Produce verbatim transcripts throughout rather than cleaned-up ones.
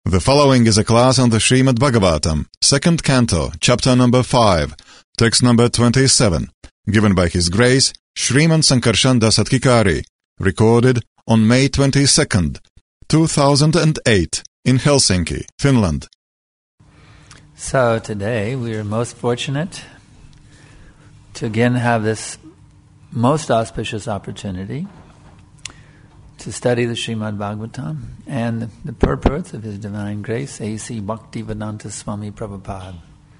The following is a class on the Srimad Bhagavatam, second canto, chapter number five, text number twenty-seven, given by His Grace Shriman Sankarshan Das Adhikari, recorded on May twenty-second, two thousand eight, in Helsinki, Finland. So today we are most fortunate to again have this most auspicious opportunity to study the Srimad Bhagavatam and the purports of His Divine Grace, A C Bhaktivedanta Swami Prabhupada.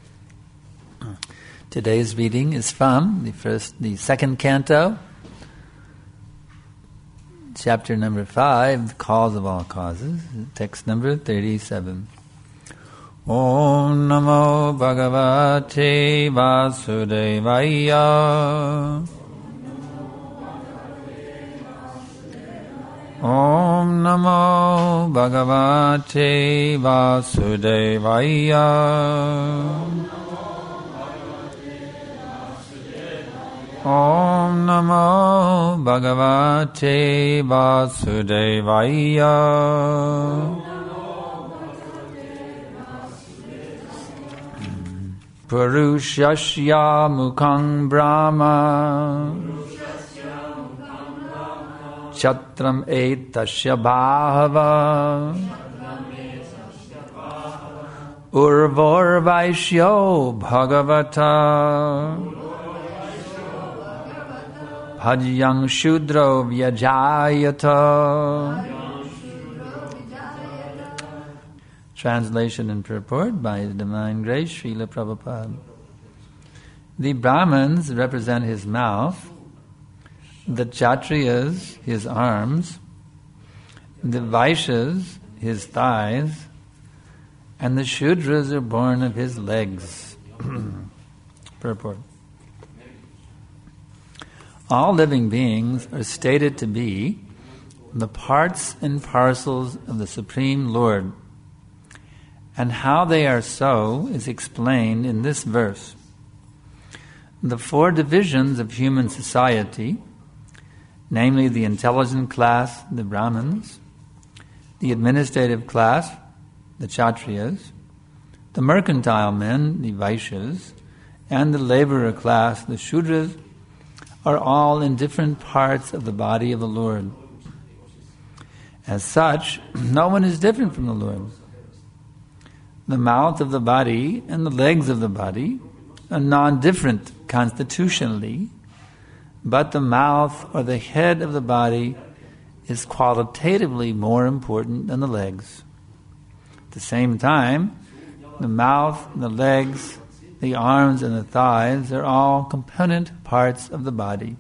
Today's reading is from the first, the second canto, chapter number five, the Cause of All Causes, text number thirty-seven. Om Namo Bhagavate Vasudevaya. Om Namo Bhagavate Vasudevaya. Om Namo Bhagavate Vasudevaya. Purushasya Mukhang Brahma Chatram etasya bhava Urvor Vaishyo Bhagavata Bhajyang Shudro Vyajayata. Translation and purport by His Divine Grace Srila Prabhupada. The Brahmins represent His mouth, the Kshatriyas His arms, the Vaishyas His thighs, and the Shudras are born of His legs. Purport. All living beings are stated to be the parts and parcels of the Supreme Lord, and how they are so is explained in this verse. The four divisions of human society, namely the intelligent class, the Brahmins, the administrative class, the Kshatriyas, the mercantile men, the Vaishyas, and the laborer class, the Shudras, are all in different parts of the body of the Lord. As such, no one is different from the Lord. The mouth of the body and the legs of the body are non-different constitutionally, but the mouth or the head of the body is qualitatively more important than the legs. At the same time, the mouth, the legs, the arms and the thighs are all component parts of the body.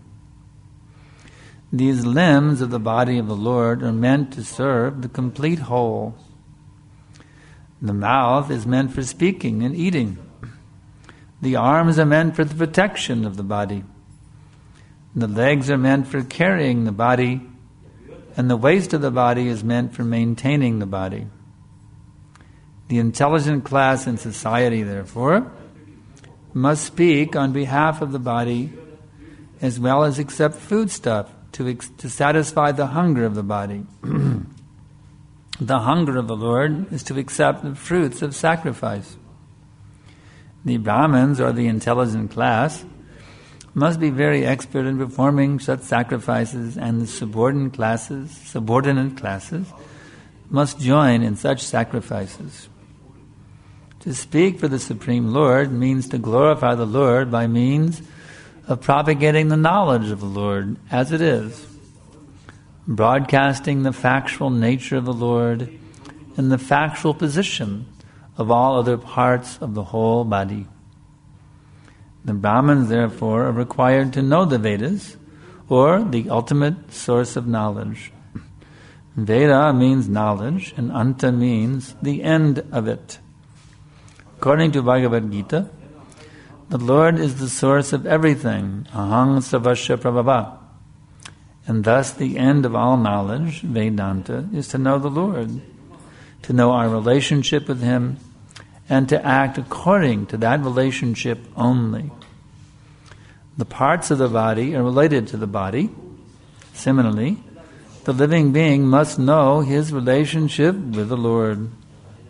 These limbs of the body of the Lord are meant to serve the complete whole. The mouth is meant for speaking and eating. The arms are meant for the protection of the body. The legs are meant for carrying the body, and the waist of the body is meant for maintaining the body. The intelligent class in society, therefore, must speak on behalf of the body as well as accept foodstuff to, ex- to satisfy the hunger of the body. The hunger of the Lord is to accept the fruits of sacrifice. The Brahmins, or the intelligent class, must be very expert in performing such sacrifices, and the subordinate classes, subordinate classes must join in such sacrifices. To speak for the Supreme Lord means to glorify the Lord by means of propagating the knowledge of the Lord as it is, broadcasting the factual nature of the Lord and the factual position of all other parts of the whole body. The Brahmins, therefore, are required to know the Vedas, or the ultimate source of knowledge. Veda means knowledge, and Anta means the end of it. According to Bhagavad Gita, the Lord is the source of everything, Aham Sarvasya Prabhava. And thus the end of all knowledge, Vedanta, is to know the Lord, to know our relationship with Him, and to act according to that relationship only. The parts of the body are related to the body. Similarly, the living being must know his relationship with the Lord.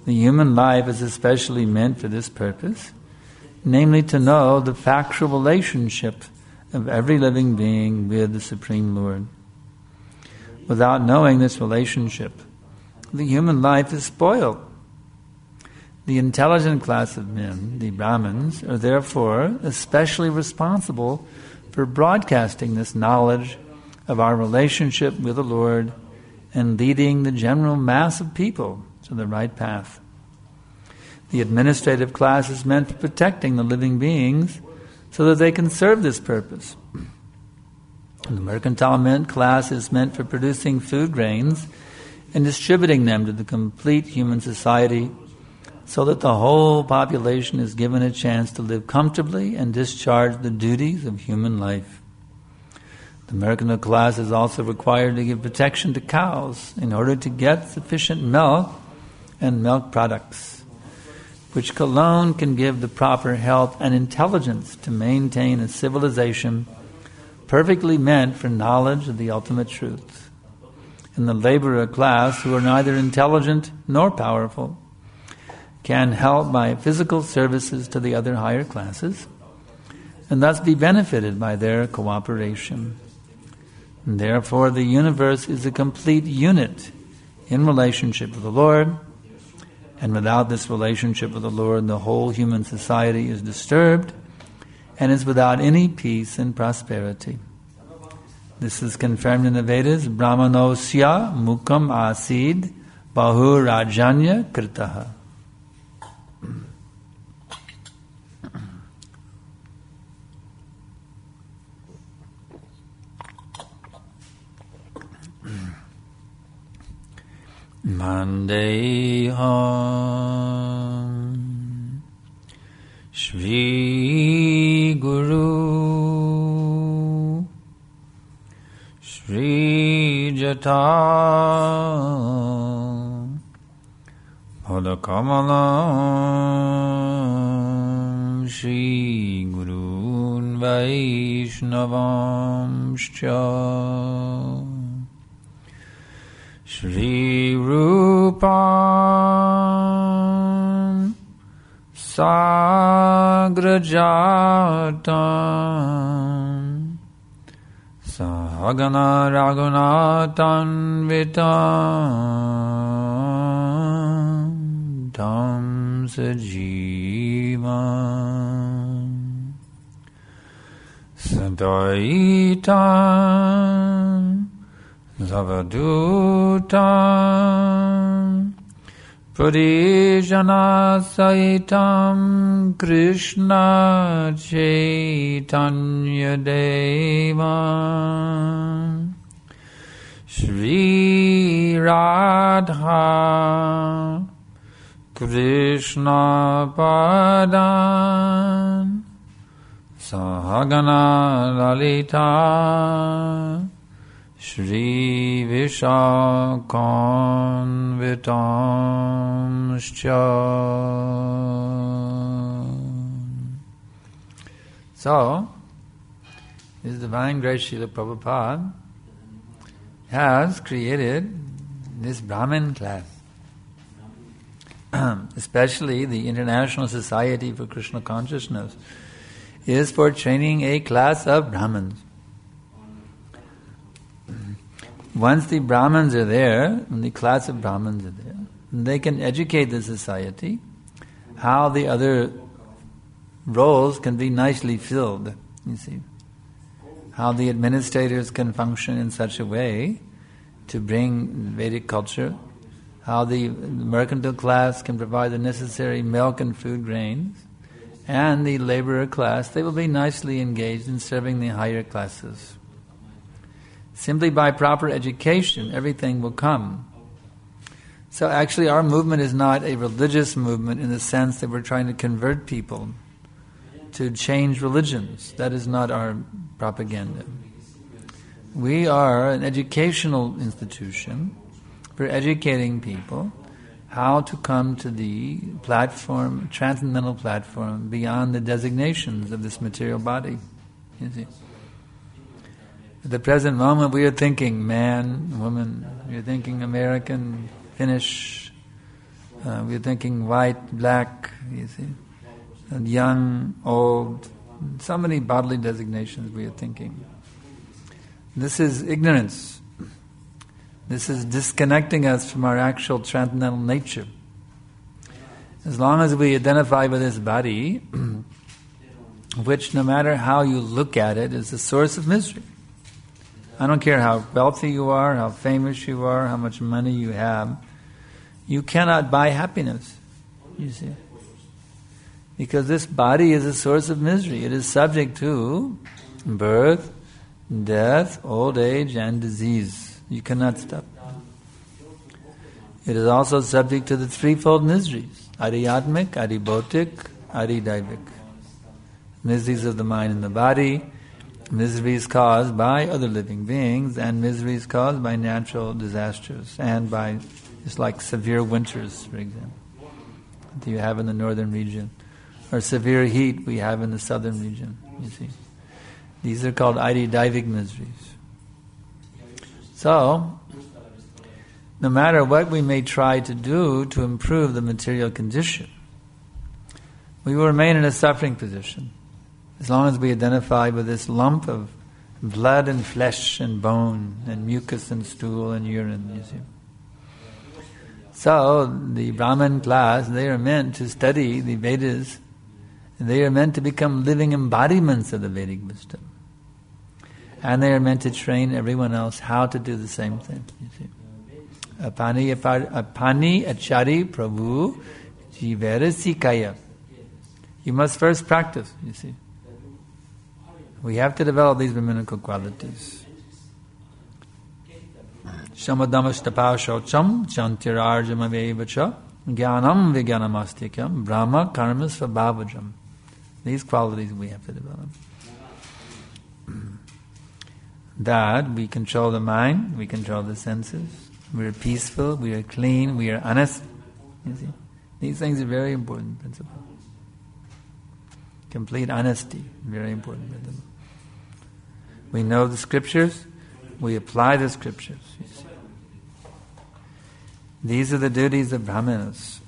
The human life is especially meant for this purpose, namely to know the factual relationship of every living being with the Supreme Lord. Without knowing this relationship, the human life is spoiled. The intelligent class of men, the Brahmins, are therefore especially responsible for broadcasting this knowledge of our relationship with the Lord and leading the general mass of people to the right path. The administrative class is meant for protecting the living beings so that they can serve this purpose. The mercantile class is meant for producing food grains and distributing them to the complete human society so that the whole population is given a chance to live comfortably and discharge the duties of human life. The mercantile class is also required to give protection to cows in order to get sufficient milk and milk products, which alone can give the proper health and intelligence to maintain a civilization perfectly meant for knowledge of the ultimate truth. And the laborer class, who are neither intelligent nor powerful, can help by physical services to the other higher classes, and thus be benefited by their cooperation. And therefore, the universe is a complete unit in relationship with the Lord, and without this relationship with the Lord, the whole human society is disturbed and is without any peace and prosperity. This is confirmed in the Vedas, Brahmanosya mukam asid bahu rajanya kritaha. Mandeham Shri Guru Shri Jata Padakamalam Shri Gurun Vaishnavamscha Shri Rupam Sagrajatam Sahagana Raghunatan Vitam Tam Sajivam Sadaitam Zavadutam Pradijana Saitam Krishna Chaitanya Devam Shri Radha Krishna Padan Sahagana Lalita Shri Vishakanvitamscha. So, His Divine Grace Srila Prabhupada has created this Brahmin class, especially the International Society for Krishna Consciousness is for training a class of Brahmins. Once the Brahmins are there, and the class of Brahmins are there, they can educate the society how the other roles can be nicely filled, you see. How the administrators can function in such a way to bring Vedic culture, how the mercantile class can provide the necessary milk and food grains, and the laborer class, they will be nicely engaged in serving the higher classes. Simply by proper education, everything will come. So actually our movement is not a religious movement in the sense that we're trying to convert people to change religions. That is not our propaganda. We are an educational institution for educating people how to come to the platform, transcendental platform, beyond the designations of this material body. You see? At the present moment, we are thinking man, woman. We are thinking American, Finnish, Uh, we're thinking white, black, you see, and young, old, so many bodily designations we are thinking. This is ignorance. This is disconnecting us from our actual transcendental nature. As long as we identify with this body, which no matter how you look at it, is the source of misery. I don't care how wealthy you are, how famous you are, how much money you have, you cannot buy happiness, you see. Because this body is a source of misery. It is subject to birth, death, old age, and disease. You cannot stop. It is also subject to the threefold miseries: Adhyatmic, Adhibautic, Adhidaivik. Miseries of the mind and the body, miseries caused by other living beings, and miseries caused by natural disasters, and by, it's like severe winters, for example, that you have in the northern region, or severe heat we have in the southern region, you see. These are called Adhidaivik miseries. So, no matter what we may try to do to improve the material condition, we will remain in a suffering position as long as we identify with this lump of blood and flesh and bone and mucus and stool and urine, you see. So, the Brahmin class, they are meant to study the Vedas, and they are meant to become living embodiments of the Vedic wisdom. And they are meant to train everyone else how to do the same thing, you see. Apani, apani achari prabhu jivera sikaya. You must first practice, you see. We have to develop these brahminical qualities. Shamadamastapa shocham chantirarjamavevacha jnanam vijnanamastikam brahma karmas svabhavajam. These qualities we have to develop. That we control the mind, we control the senses, we are peaceful, we are clean, we are honest. You see? These things are very important principles. Complete honesty, very important principle. We know the scriptures, we apply the scriptures. You see. These are the duties of Brahmanas.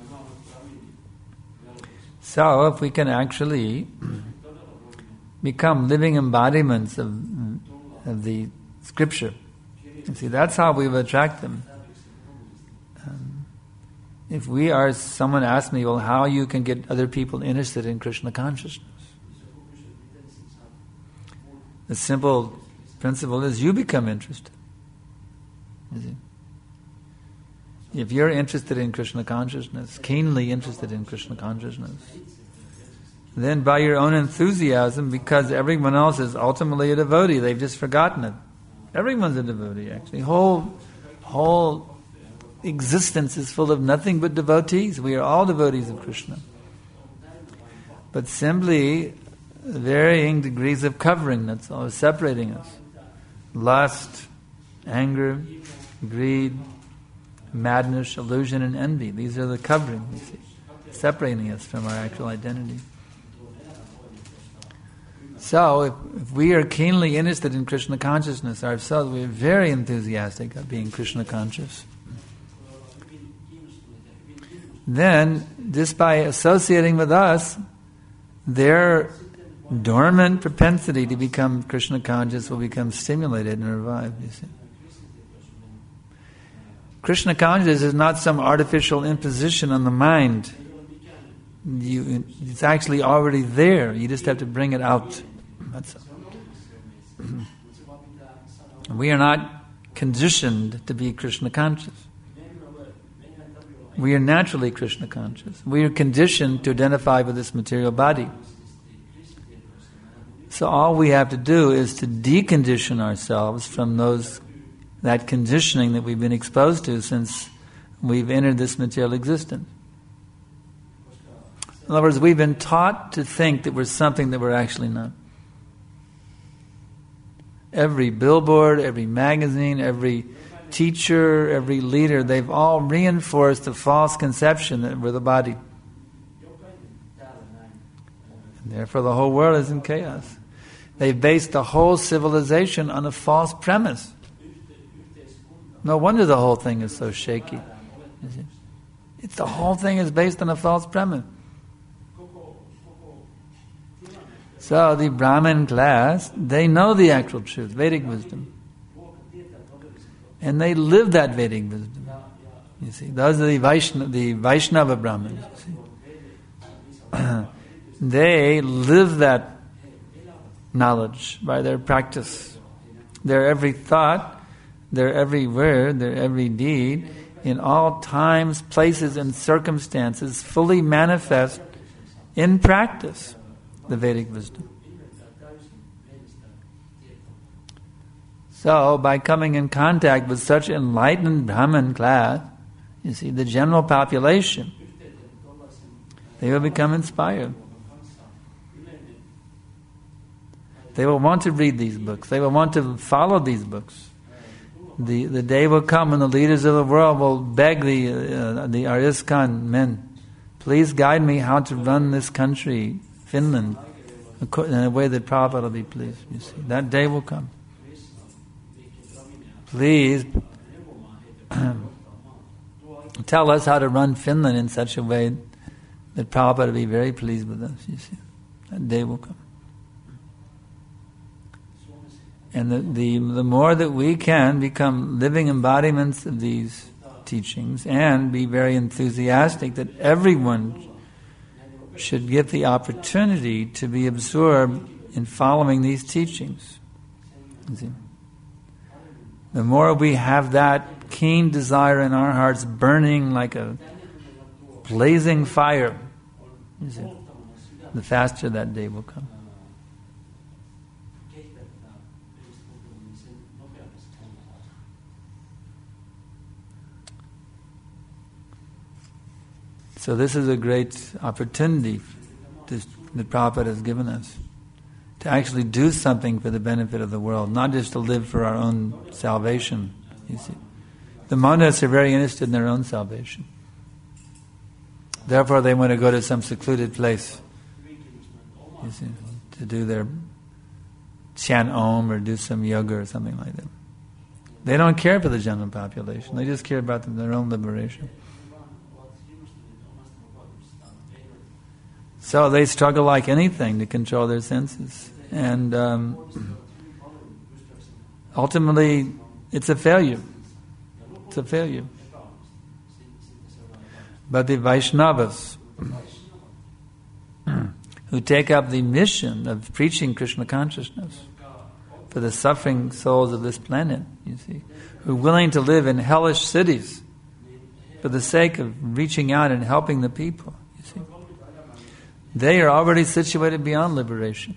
So, if we can actually become living embodiments of, of the scripture, you see, that's how we will attract them. Um, if we are, someone asked me, well, how you can get other people interested in Krishna consciousness? The simple principle is you become interested. You see? If you're interested in Krishna consciousness, keenly interested in Krishna consciousness, then by your own enthusiasm, because everyone else is ultimately a devotee, they've just forgotten it. Everyone's a devotee, actually. Whole, whole existence is full of nothing but devotees. We are all devotees of Krishna. But simply varying degrees of covering, that's all, separating us. Lust, anger, greed, madness, illusion, and envy. These are the covering, you see, separating us from our actual identity. So, if, if we are keenly interested in Krishna consciousness ourselves, we are very enthusiastic of being Krishna conscious. Then, just by associating with us, their dormant propensity to become Krishna conscious will become stimulated and revived, you see. Krishna consciousness is not some artificial imposition on the mind. You, it's actually already there. You just have to bring it out. That's all. We are not conditioned to be Krishna conscious. We are naturally Krishna conscious. We are conditioned to identify with this material body. So all we have to do is to decondition ourselves from those that conditioning that we've been exposed to since we've entered this material existence. In other words, we've been taught to think that we're something that we're actually not. Every billboard, every magazine, every teacher, every leader, they've all reinforced the false conception that we're the body. And therefore the whole world is in chaos. They've based the whole civilization on a false premise. No wonder the whole thing is so shaky. It's the whole thing is based on a false premise. So the Brahmin class, they know the actual truth, Vedic wisdom. And they live that Vedic wisdom. You see, those are the Vaishnava, the Vaishnava Brahmins. You see. They live that knowledge by their practice. Their every thought, their every word, their every deed, in all times, places, and circumstances, fully manifest in practice the Vedic wisdom. So, by coming in contact with such enlightened Brahmin class, you see, the general population, they will become inspired. They will want to read these books. They will want to follow these books. The the day will come when the leaders of the world will beg the uh, the Aryaskan men, please guide me how to run this country, Finland, in a way that Prabhupada will be pleased. You see, that day will come. Please tell us how to run Finland in such a way that Prabhupada will be very pleased with us. You see, that day will come. And the, the the more that we can become living embodiments of these teachings and be very enthusiastic that everyone should get the opportunity to be absorbed in following these teachings. You see? The more we have that keen desire in our hearts burning like a blazing fire, you see, the faster that day will come. So this is a great opportunity to, that Prabhupada has given us to actually do something for the benefit of the world, not just to live for our own salvation. You see, the monists are very interested in their own salvation. Therefore, they want to go to some secluded place, you see, to do their chant Om or do some yoga or something like that. They don't care for the general population. They just care about their own liberation. So they struggle like anything to control their senses. And um, ultimately, it's a failure. It's a failure. But the Vaishnavas, who take up the mission of preaching Krishna consciousness for the suffering souls of this planet, you see, who are willing to live in hellish cities for the sake of reaching out and helping the people, you see, they are already situated beyond liberation.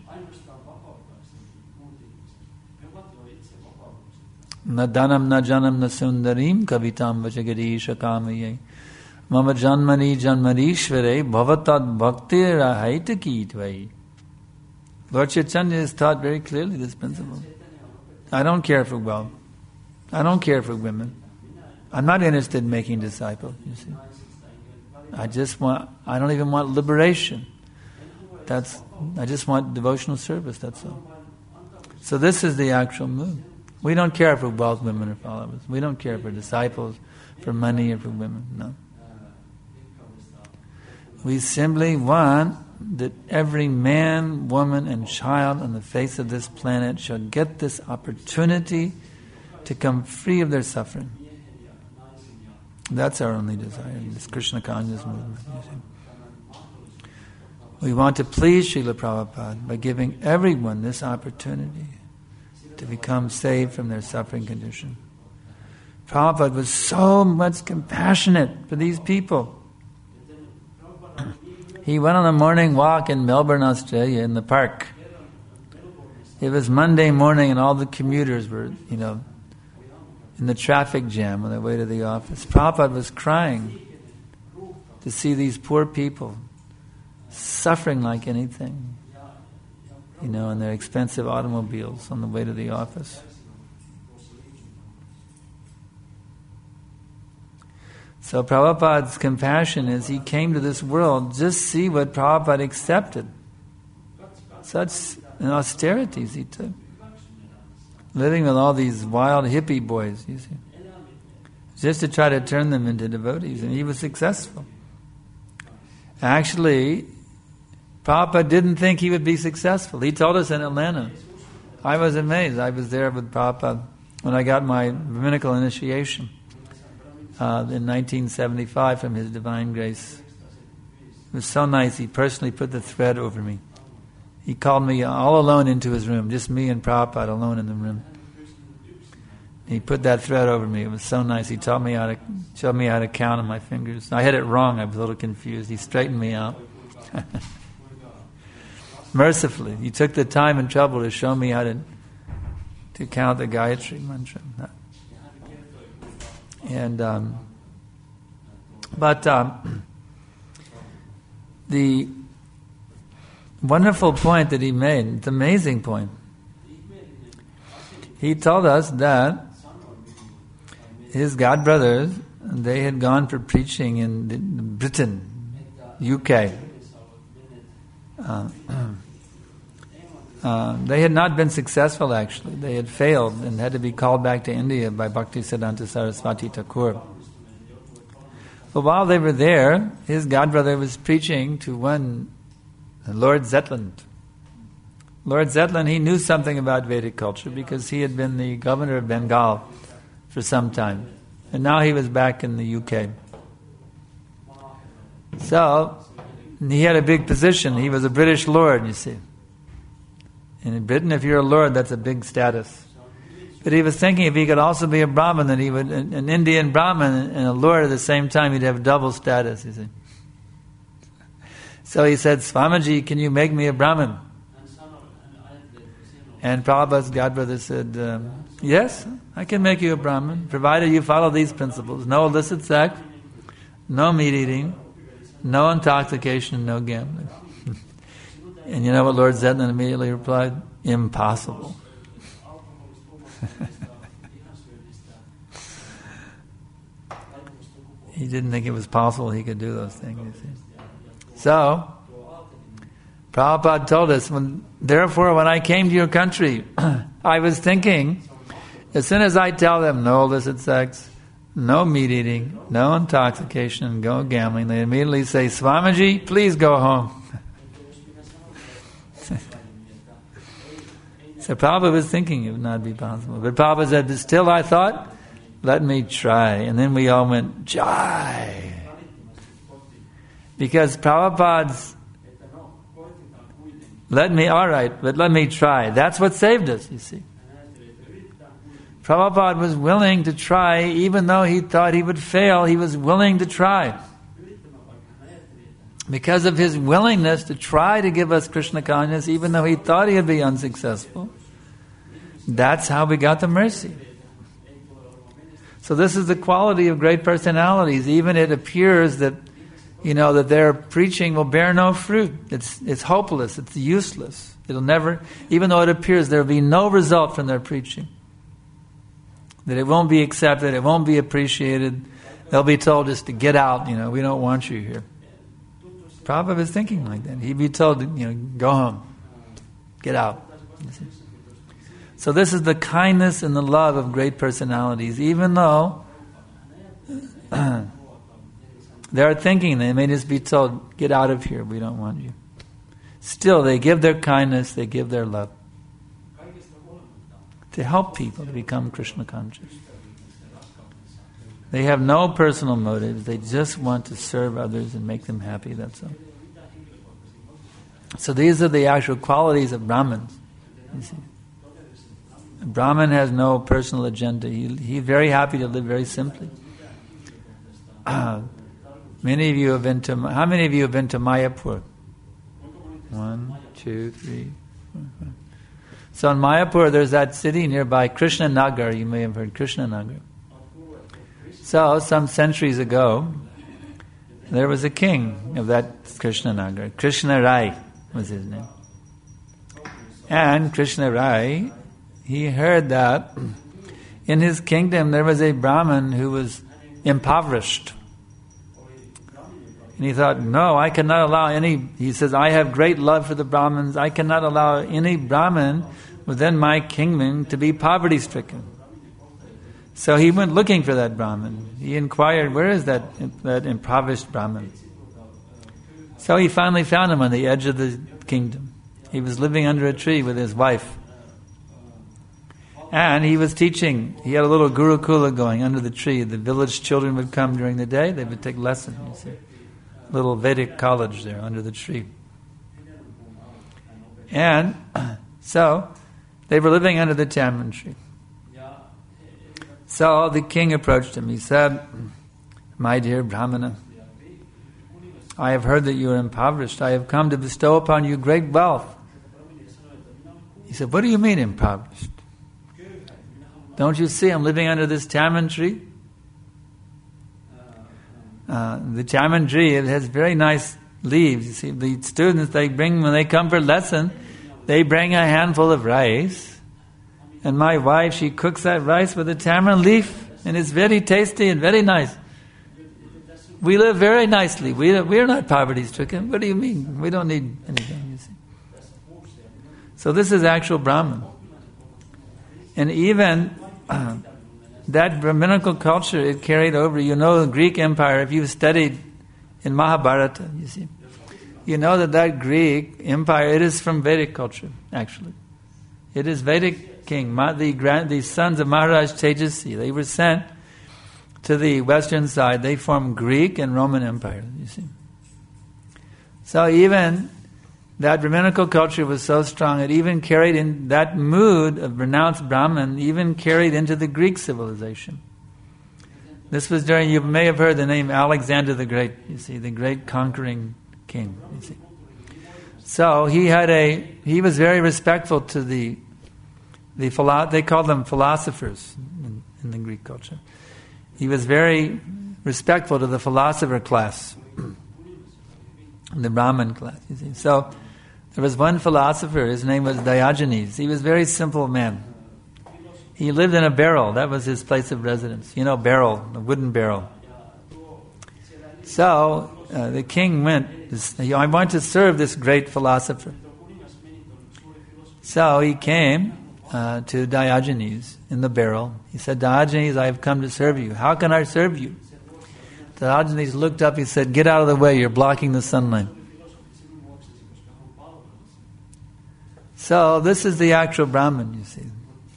Na danam na janam na sundarim kavitam vachagarisha kamaye mama janmani janmarishvare bhavatad bhaktir haitaki tvai. Lord Chaitanya has taught very clearly this principle. I don't care for wealth. I don't care for women. I'm not interested in making disciples, you see. I just want, I don't even want liberation. That's, I just want devotional service, that's all. So this is the actual mood. We don't care for wealth, women, or followers. We don't care for disciples, for money, or for women, no. We simply want that every man, woman, and child on the face of this planet should get this opportunity to come free of their suffering. That's our only desire, this Krishna conscious movement. You see. We want to please Srila Prabhupada by giving everyone this opportunity to become saved from their suffering condition. Prabhupada was so much compassionate for these people. He went on a morning walk in Melbourne, Australia, in the park. It was Monday morning and all the commuters were, you know, in the traffic jam on their way to the office. Prabhupada was crying to see these poor people suffering like anything, you know, in their expensive automobiles on the way to the office. So Prabhupada's compassion is he came to this world just see what Prabhupada accepted. Such austerities he took. Living with all these wild hippie boys, you see. just to try to turn them into devotees, and he was successful. Actually, Prabhupada didn't think he would be successful. He told us in Atlanta. I was amazed. I was there with Prabhupada when I got my rabbinical initiation uh, in nineteen seventy-five from His Divine Grace. It was so nice. He personally put the thread over me. He called me all alone into his room, just me and Prabhupada alone in the room. He put that thread over me. It was so nice. He taught me how to, showed me how to count on my fingers. I had it wrong. I was a little confused. He straightened me out. Mercifully, he took the time and trouble to show me how to to count the Gayatri mantra. And um, but um, the wonderful point that he made, it's an amazing point. He told us that his godbrothers, they had gone for preaching in Britain, U K. Uh, uh, they had not been successful, actually. They had failed and had to be called back to India by Bhaktisiddhanta Saraswati Thakur. But while they were there, his godbrother was preaching to one Lord Zetland. Lord Zetland, he knew something about Vedic culture because he had been the governor of Bengal for some time. And now he was back in the U K. So, he had a big position. He was a British lord, you see. And in Britain, if you're a lord, that's a big status. But he was thinking if he could also be a Brahmin, then he would, an Indian Brahmin and a lord at the same time, he'd have double status, you see. So he said, Swamiji, can you make me a Brahmin? And Prabhupada's godbrother said, um, yes, I can make you a Brahmin, provided you follow these principles. No illicit sex, no meat eating, no intoxication, no gambling. And you know what Lord Zetland immediately replied? Impossible. He didn't think it was possible he could do those things, you see. So, Prabhupada told us, when, therefore when I came to your country, I was thinking, as soon as I tell them no illicit sex, no meat eating, no intoxication, no gambling, they immediately say, Swamiji, please go home. So Prabhupada was thinking it would not be possible. But Prabhupada said, but still I thought, let me try. And then we all went, Jai. Because Prabhupada's, let me, all right, but let me try. That's what saved us, you see. Prabhupada was willing to try, even though he thought he would fail, he was willing to try. Because of his willingness to try to give us Krishna consciousness, even though he thought he would be unsuccessful, that's how we got the mercy. So this is the quality of great personalities. Even it appears that, you know, that their preaching will bear no fruit. It's it's hopeless. It's useless. It'll never, even though it appears there will be no result from their preaching. That it won't be accepted, it won't be appreciated. They'll be told just to get out, you know, we don't want you here. Prabhupada was thinking like that. He'd be told, you know, go home. Get out. So this is the kindness and the love of great personalities, even though they're thinking, they may just be told, get out of here, we don't want you. Still, they give their kindness, they give their love to help people to become Krishna conscious. They have no personal motives, they just want to serve others and make them happy, that's all. So these are the actual qualities of Brahmins. You see. A Brahmin has no personal agenda. He, he's very happy to live very simply. Uh, many of you have been to, how many of you have been to Mayapur? One, two, three, four, five. So in Mayapur, there's that city nearby, Krishna Nagar. You may have heard Krishna Nagar. So some centuries ago, there was a king of that Krishna Nagar. Krishna Rai was his name. And Krishna Rai, he heard that in his kingdom there was a Brahmin who was impoverished. And he thought, no, I cannot allow any, he says, I have great love for the Brahmins, I cannot allow any Brahmin within my kingdom to be poverty-stricken. So he went looking for that Brahmin. He inquired, where is that, that impoverished Brahmin? So he finally found him on the edge of the kingdom. He was living under a tree with his wife. And he was teaching. He had a little Gurukula going under the tree. The village children would come during the day. They would take lessons, you see. Little Vedic college there under the tree. And so they were living under the tamarind tree. So the king approached him. He said, "My dear Brahmana, I have heard that you are impoverished. I have come to bestow upon you great wealth." He said, "What do you mean impoverished? Don't you see I'm living under this tamarind tree?" Uh, the tamarind tree, it has very nice leaves. You see, the students, they bring, when they come for lesson, they bring a handful of rice. And my wife, she cooks that rice with a tamarind leaf, and it's very tasty and very nice. We live very nicely. We we are not poverty-stricken. What do you mean? We don't need anything, you see. So this is actual Brahman. And even uh, that Brahminical culture, it carried over. You know, the Greek Empire, if you've studied in Mahabharata, you see, you know that that Greek Empire, it is from Vedic culture, actually. It is Vedic king, the grand, the sons of Maharaj Tejasi. They were sent to the western side. They formed Greek and Roman Empire, you see. So even that Brahminical culture was so strong, it even carried in that mood of renounced Brahman, even carried into the Greek civilization. This was during, you may have heard the name Alexander the Great, you see, the great conquering king, you see. So he had a, he was very respectful to the, the philo- they called them philosophers in, in the Greek culture. He was very respectful to the philosopher class, the Brahmin class, you see. So there was one philosopher, his name was Diogenes. He was a very simple man. He lived in a barrel. That was his place of residence. You know, barrel, a wooden barrel. So uh, the king went, this, I want to serve this great philosopher. So he came uh, to Diogenes in the barrel. He said, "Diogenes, I have come to serve you. How can I serve you?" Diogenes looked up, he said, "Get out of the way, you're blocking the sunlight." So this is the actual Brahman, you see.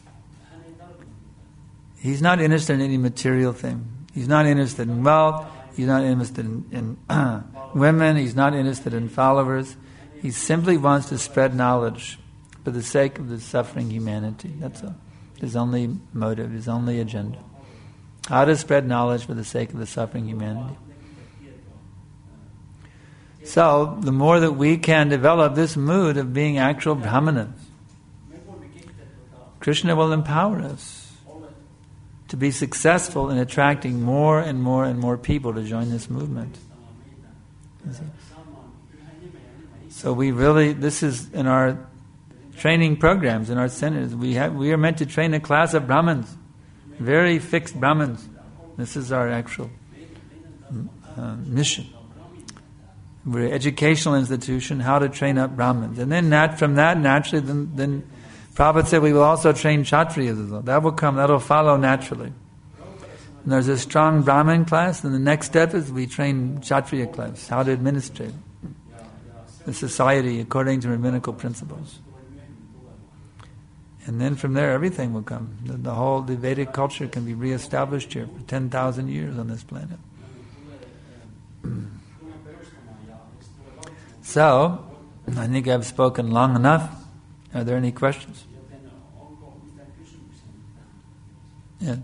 He's not interested in any material thing. He's not interested in wealth. He's not interested in, in uh, women. He's not interested in followers. He simply wants to spread knowledge for the sake of the suffering humanity. That's all. His only motive, his only agenda. How to spread knowledge for the sake of the suffering humanity. So, the more that we can develop this mood of being actual Brahmanas, Krishna will empower us to be successful in attracting more and more and more people to join this movement. So we really, this is in our training programs, in our centers, we have we are meant to train a class of Brahmins, very fixed Brahmins. This is our actual uh, mission. We're an educational institution, how to train up Brahmins. And then nat- from that, naturally, then, then Prabhupada said we will also train Kshatriyas as well. That will come, that will follow naturally. And there's a strong Brahmin class, and the next step is we train Kshatriya class, how to administrate the society according to rabbinical principles. And then from there, everything will come. The, the whole the Vedic culture can be reestablished here for ten thousand years on this planet. So, I think I've spoken long enough. Are there any questions? Yeah.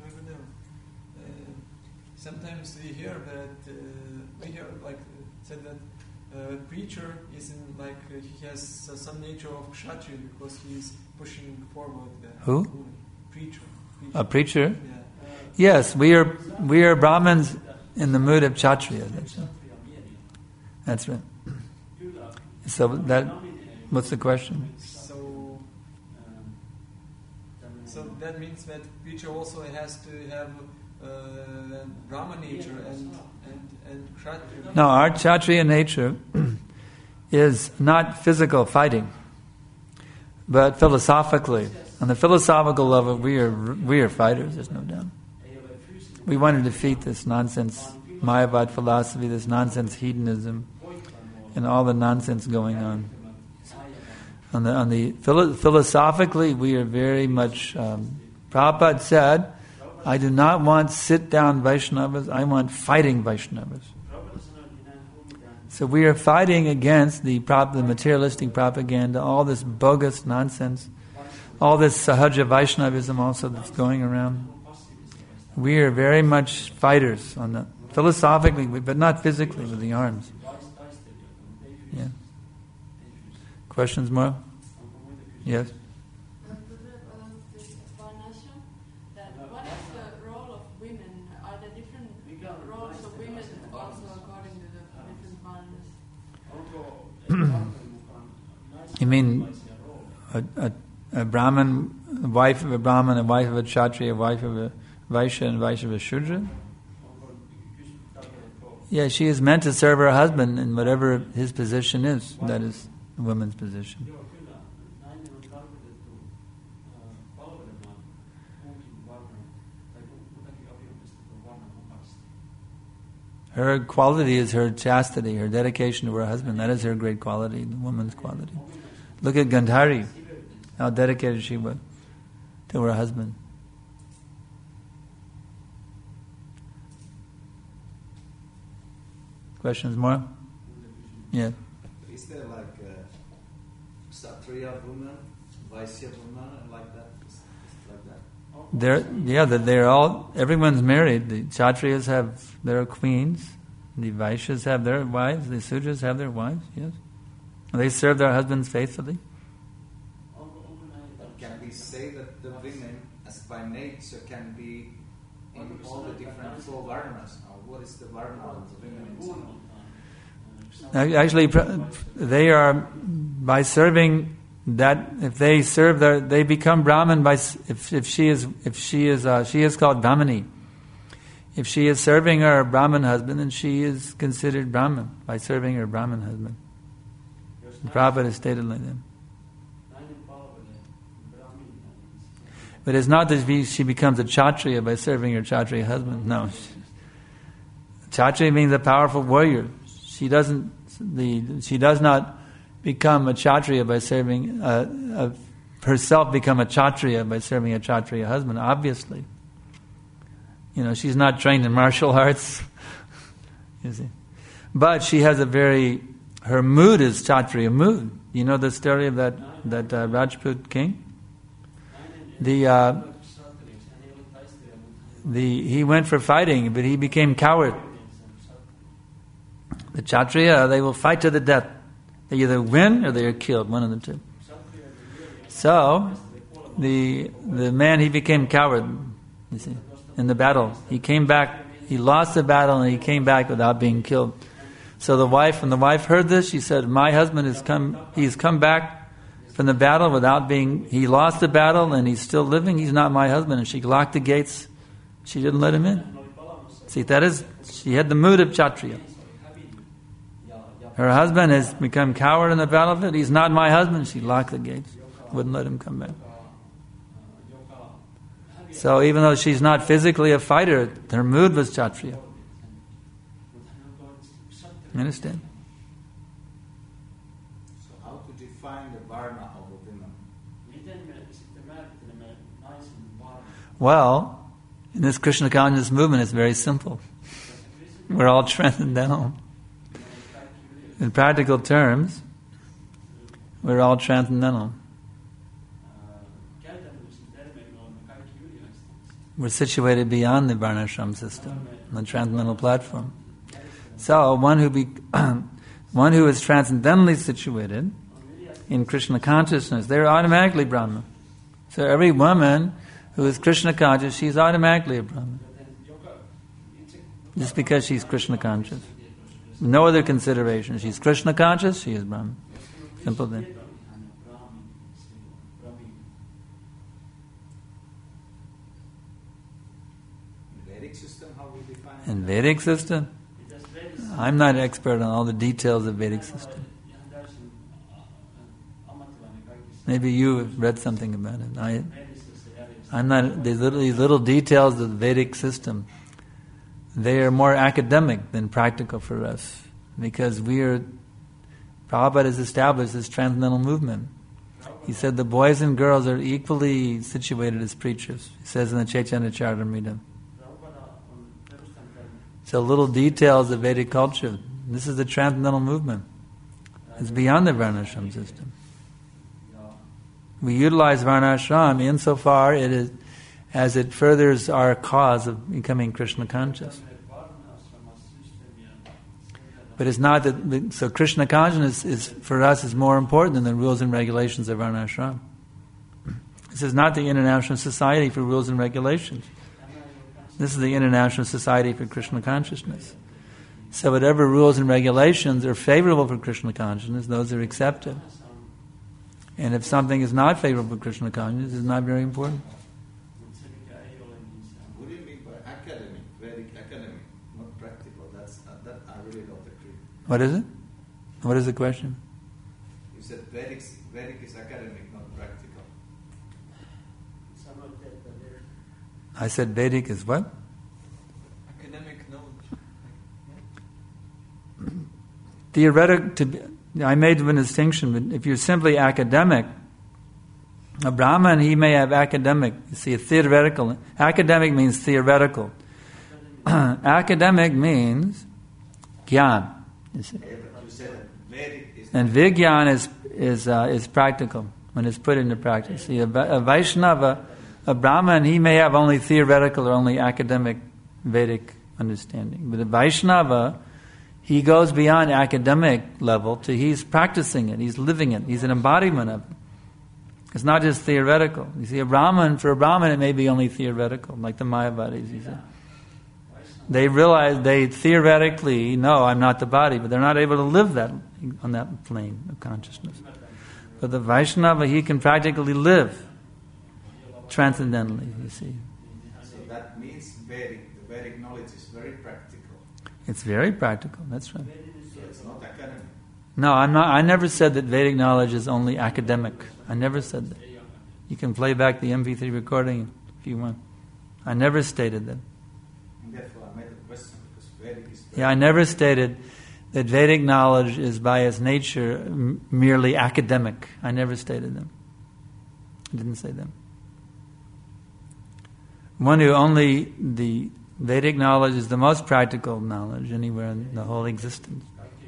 Sometimes we hear that uh, we hear like said that uh, preacher is in like uh, he has uh, some nature of kshatriya because he is pushing forward the Who? Preacher. preacher. A preacher? Yeah. Yes, we are we are Brahmins in the mood of Kshatriya. That's right. That's right. So that, what's the question? So, so that means that preacher also has to have uh, Brahma nature and and and Kshatriya. No, our Kshatriya nature is not physical fighting, but philosophically On the philosophical level, we are we are fighters. There's no doubt. We want to defeat this nonsense Mayavad philosophy, this nonsense hedonism, and all the nonsense going on. On the on the philo- philosophically, we are very much. Um, Prabhupada said, "I do not want sit-down Vaishnavas. I want fighting Vaishnavas." So we are fighting against the prop, the materialistic propaganda, all this bogus nonsense, all this Sahaja Vaishnavism also that's going around. We are very much fighters on the philosophically, but not physically with the arms. Yeah. Questions more? Yes. What is the role of women? Are there different roles of women also according to the different varnas? You mean a, a, a Brahmin, a wife of a Brahmin, a wife of a Kshatriya, a wife of a Vaishya, and a wife of a Shudra? Yeah, she is meant to serve her husband in whatever his position is. That is the woman's position. Her quality is her chastity, her dedication to her husband. That is her great quality, the woman's quality. Look at Gandhari, how dedicated she was to her husband. Questions more? Yeah. Is there like a Kshatriya woman, Vaishya woman, and like that? Is, is it like that? They're, yeah, they're all, everyone's married. The Kshatriyas have their queens. The Vaishyas have their wives. The Sudras have their wives, yes. And they serve their husbands faithfully. But can we say that the women, as by nature, can be in all the different four varnas? Or what is the varna of the women in Actually, they are, by serving that, if they serve their, they become Brahmin by, if, if she is, if she is, uh, she is called Brahmani. If she is serving her Brahmin husband, then she is considered Brahmin by serving her Brahmin husband. The Prabhupada has stated like that. But it's not that she becomes a Kshatriya by serving her Kshatriya husband. No. Kshatriya means a powerful warrior. She doesn't. The she does not become a Kshatriya by serving uh, a, herself. Become a Kshatriya by serving a Kshatriya husband. Obviously, you know she's not trained in martial arts. You see, but she has a very. Her mood is Kshatriya mood. You know the story of that that uh, Rajput king. The uh, the he went for fighting, but he became coward. The Kshatriya, they will fight to the death. They either win or they are killed, one of the two. So, the the man, he became coward, you see, in the battle. He came back, he lost the battle and he came back without being killed. So the wife, when the wife heard this, she said, my husband has come, he's come back from the battle without being, he lost the battle and he's still living, he's not my husband. And she locked the gates, she didn't let him in. See, that is, she had the mood of Kshatriya. Her husband has become coward in the battlefield. He's not my husband. She locked the gates. Wouldn't let him come back. So even though she's not physically a fighter, her mood was Kshatriya. You understand? So how to define the varna of a woman? Well, in this Krishna consciousness movement, it's very simple. We're all transcendental. In practical terms, we're all transcendental. We're situated beyond the Varnashram system, on the transcendental platform. So, one who be, one who is transcendentally situated in Krishna consciousness, they're automatically Brahma. So, every woman who is Krishna conscious, she's automatically a Brahma, just because she's Krishna conscious. No other consideration. She's Krishna conscious, she is Brahman. Simple thing. In Vedic system, how we define it? In Vedic system? I'm not an expert on all the details of Vedic system. Maybe you have read something about it. I, I'm not. These little, these little details of the Vedic system, they are more academic than practical for us, because we are. Prabhupada has established this transcendental movement. He said the boys and girls are equally situated as preachers. He says in the Chaitanya Charitamrita. So little details of Vedic culture. This is the transcendental movement. It's beyond the Varnashram system. We utilize Varnashram insofar it is, as it furthers our cause of becoming Krishna conscious. But it's not that. So Krishna consciousness is for us is more important than the rules and regulations of Varnashram. This is not the International Society for Rules and Regulations. This is the International Society for Krishna Consciousness. So whatever rules and regulations are favorable for Krishna consciousness, those are accepted. And if something is not favorable for Krishna consciousness, it's not very important. What do you mean by academic, Vedic academic, not practical? That's uh, that I really don't agree. What is it? What is the question? You said Vedic, Vedic is academic, not practical. I said Vedic is what? Academic knowledge. Theoretic. To be, I made a distinction. But if you're simply academic, a Brahman, he may have academic. You see, a theoretical. Academic means theoretical. Academic means gyan. You see. Yeah, but you said that Vedic is And Vigyan is is uh, is practical when it's put into practice. See, a, a Vaishnava, a Brahman, he may have only theoretical or only academic Vedic understanding. But a Vaishnava, he goes beyond academic level to he's practicing it, he's living it, he's an embodiment of it. It's not just theoretical. You see, a Brahman, for a Brahman it may be only theoretical, like the Mayavadis, you see. They realize, they theoretically know I'm not the body, but they're not able to live that on that plane of consciousness. But the Vaishnava, he can practically live transcendentally, you see. So that means Vedic, the Vedic knowledge is very practical. It's very practical, that's right. So it's not academic. No, I'm not. I never said that Vedic knowledge is only academic. I never said that. You can play back the M P three recording if you want. I never stated that. And therefore I made a question, because Vedic is very Yeah, I never stated that Vedic knowledge is by its nature m- merely academic. I never stated them. I didn't say them. One who only the Vedic knowledge is the most practical knowledge anywhere in the whole existence.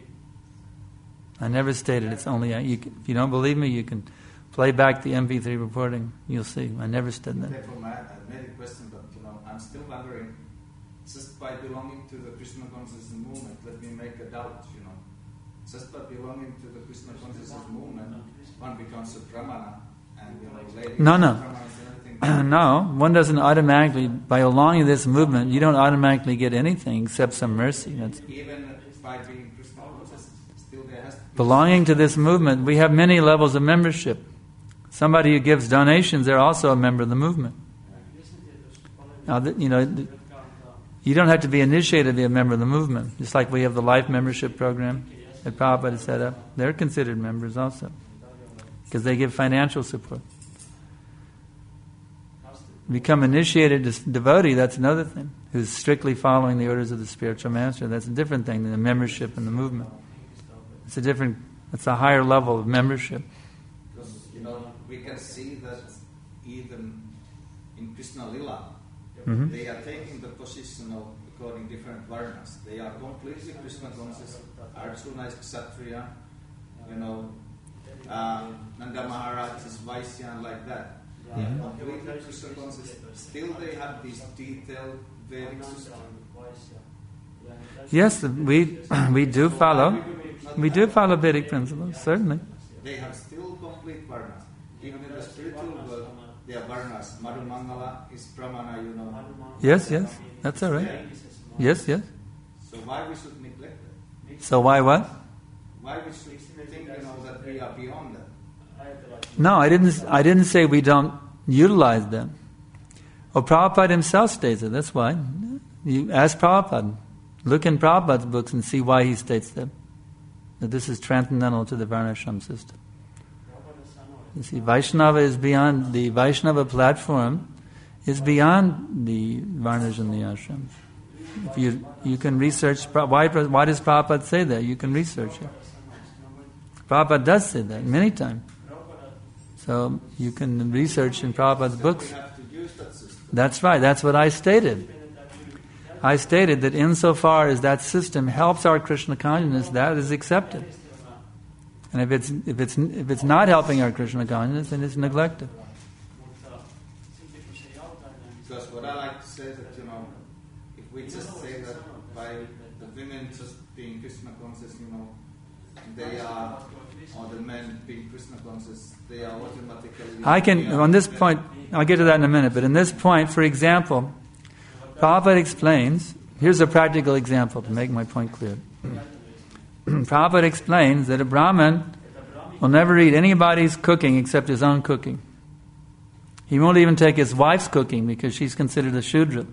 I never stated it's only. You can, if you don't believe me, you can play back the M P three recording. You'll see. I never said that. Therefore, my, I made a question, but you know, I'm still wondering. Just by belonging to the Krishna consciousness movement, let me make a doubt. You know, just by belonging to the Krishna consciousness movement, one becomes a brahmana, and you know, ladies, No, no. brahmanas and everything. No, one doesn't automatically, by belonging to this movement, you don't automatically get anything except some mercy. That's Even by being Krishna conscious, still there has to be belonging to this movement. We have many levels of membership. Somebody who gives donations, they're also a member of the movement. Now, th- you know, th- you don't have to be initiated to be a member of the movement. Just like we have the life membership program that Prabhupada has set up. They're considered members also, because they give financial support. Become initiated as devotee, that's another thing. Who's strictly following the orders of the spiritual master. That's a different thing than a membership in the movement. It's a different, it's a higher level of membership. Because, you know, we can see that even in Krishna Lila, Mhm. they are taking the position of according different varnas. They are completely Krishna conscious. Arjuna is Kshatriya, you know, uh, Nanda Maharaj is Vaishya, and like that. They are completely Krishna conscious. Still they have these detailed Vedic system. Yes, we we do follow. We do follow Vedic principles, certainly. They have still complete varnas. Even in the spiritual world, they are varnas. Madhu Mangala is Brahmana, you know. Yes, yes, that's all right. Yes, yes. So why we should neglect that? So why what? Why we should think, you know, that we are beyond that? No, I didn't. I didn't say we don't utilize them. Well, Prabhupada himself states it. That's why. You ask Prabhupada. Look in Prabhupada's books and see why he states them. That this is transcendental to the Varnashram system. You see, Vaishnava is beyond, the Vaishnava platform is beyond the Varnas and the ashrams. If you you can research, why, why does Prabhupada say that? You can research it. Prabhupada does say that many times. So you can research in Prabhupada's books. That's right, that's what I stated. I stated that insofar as that system helps our Krishna consciousness, that is accepted. And if it's if it's if it's not helping our Krishna consciousness, then it's neglected. Because what I like to say is that, you know, if we just say that by the women just being Krishna conscious, you know, they are, or the men being Krishna conscious, they are automatically... I can, on this point, I'll get to that in a minute, but in this point, for example, Prabhupada explains, here's a practical example to make my point clear. Prabhupada explains that a Brahmin will never eat anybody's cooking except his own cooking. He won't even take his wife's cooking because she's considered a Shudra.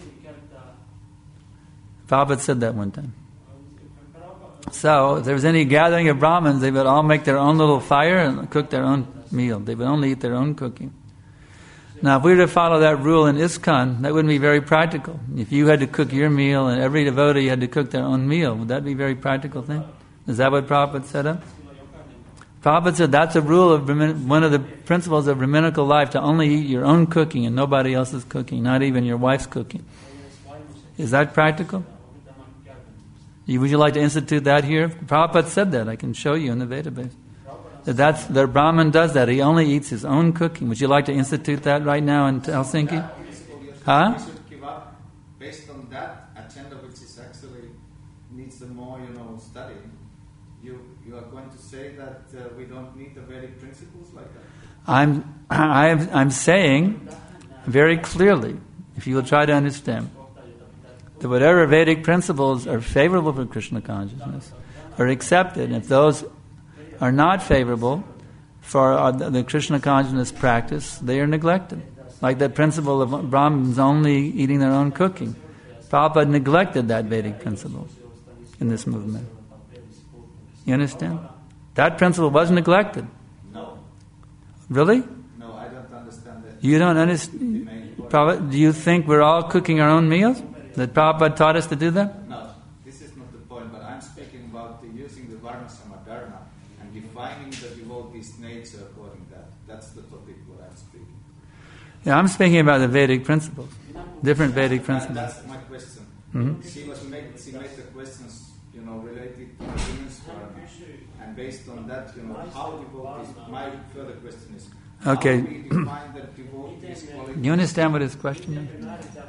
Prabhupada said that one time. So, if there was any gathering of Brahmins, they would all make their own little fire and cook their own meal. They would only eat their own cooking. Now, if we were to follow that rule in ISKCON, that wouldn't be very practical. If you had to cook your meal and every devotee had to cook their own meal, would that be a very practical thing? Is that what Prabhupada set up? Prabhupada said that's a rule of one of the principles of Brahminical life, to only eat your own cooking and nobody else's cooking, not even your wife's cooking. Is that practical? Would you like to institute that here? Prabhupada said that. I can show you in the database. That that's, the Brahmin does that. He only eats his own cooking. Would you like to institute that right now in Helsinki? Huh? Based on that agenda, which is actually needs some more, you know, study. You you are going to say that uh, we don't need the Vedic principles like that? I'm I'm I'm saying very clearly, if you will try to understand, that whatever Vedic principles are favorable for Krishna consciousness are accepted. If those are not favorable for the Krishna consciousness practice, they are neglected. Like that principle of Brahmins only eating their own cooking. Prabhupada neglected that Vedic principle in this movement. You understand? That principle was neglected. No. Really? No, I don't understand that. You don't understand? Prabhupada, do you think we're all cooking our own meals? That Prabhupada taught us to do that? No, this is not the point, but I'm speaking about the using the Varnasama Dharma and defining the devotee's nature according to that. That's the topic what I'm speaking. Yeah, I'm speaking about the Vedic principles. Different Vedic principles. That's my question. Mm-hmm. She was made, she made the questions, you know, related to the women's Dharma. And based on that, you know, how devotees, my further question is, okay. How do we define the devotee's quality? You understand what his question is?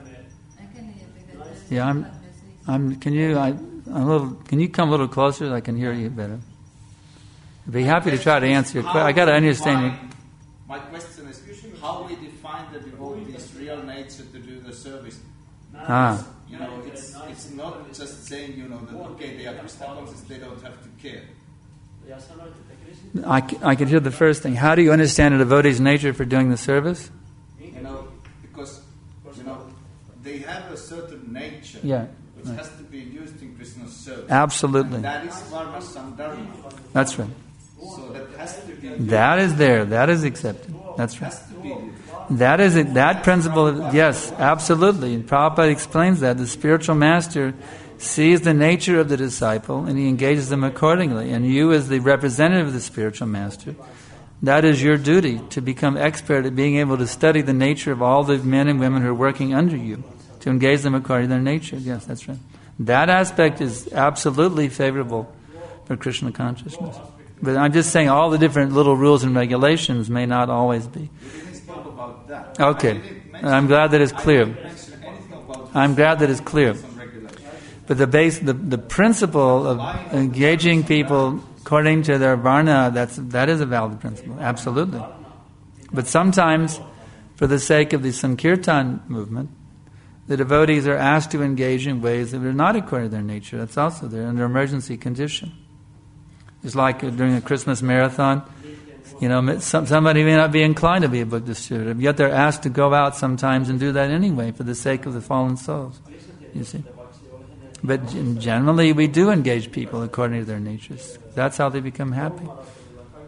Yeah, I'm. I'm. Can you? I, I'm a little. Can you come a little closer? So I can hear you better. I'd be happy to try to answer your question. I got to understand you. My question is how we define the devotee's real nature to do the service. Ah. You know, it's it's not just saying, you know, that okay, they are Krishna conscious, they don't have to care. I, I can hear the first thing. How do you understand a devotee's nature for doing the service? You know, because you know they have a certain nature, yeah, which right. has to be used in Krishna's service. Absolutely. And that is Varma Sandharma. That's right. So that has to be. That is there. That is accepted. That's right. Has to be. That is it. That principle. Of, yes, absolutely. And Prabhupada explains that the spiritual master sees the nature of the disciple and he engages them accordingly. And you, as the representative of the spiritual master, that is your duty, to become expert at being able to study the nature of all the men and women who are working under you, to engage them according to their nature. Yes, that's right. That aspect is absolutely favorable for Krishna consciousness. But I'm just saying all the different little rules and regulations may not always be. Okay. I'm glad that it's clear. I'm glad that it's clear. But the base, the, the principle of engaging people according to their varna, that's that is a valid principle, absolutely. But sometimes, for the sake of the Sankirtan movement, the devotees are asked to engage in ways that are not according to their nature. That's also there under emergency condition. It's like during a Christmas marathon, you know, some, somebody may not be inclined to be a Buddhist student, yet they're asked to go out sometimes and do that anyway for the sake of the fallen souls. You see. But generally, we do engage people according to their natures. That's how they become happy.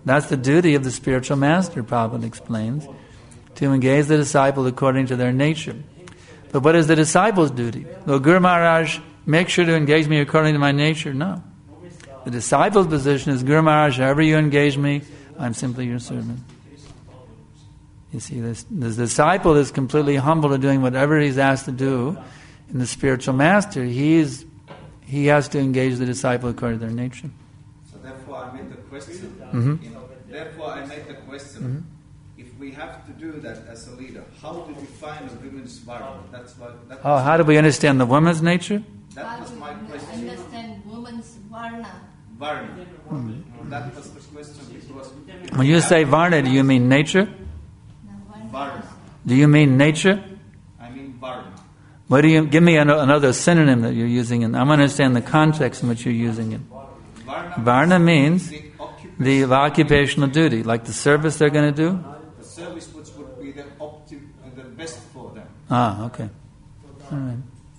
That's the duty of the spiritual master, Prabhupada explains, to engage the disciple according to their nature. But what is the disciple's duty? Will Guru Maharaj make sure to engage me according to my nature? No. The disciple's position is, Guru Maharaj, however you engage me, I'm simply your servant. You see, this, the disciple is completely humble to doing whatever he's asked to do. In the spiritual master, he is, he has to engage the disciple according to their nature. So therefore I made the question, Mm-hmm. you know, therefore I made the question, Mm-hmm. if we have to do that as a leader, how to define a women's varna? That's what, that Oh, was, how do we understand the woman's nature? that How was do my you question. understand woman's varna? Varna. That was the question because When you say varna, do you mean nature? No, varna. Varna. Do you mean nature? I mean varna. What do you give me an, another synonym that you're using? In, I want to understand the context in which you're using it. Varna, Varna means the occupation, the occupational duty, like the service they're going to do. the service which would be the opti- the best for them. Ah, okay. All right.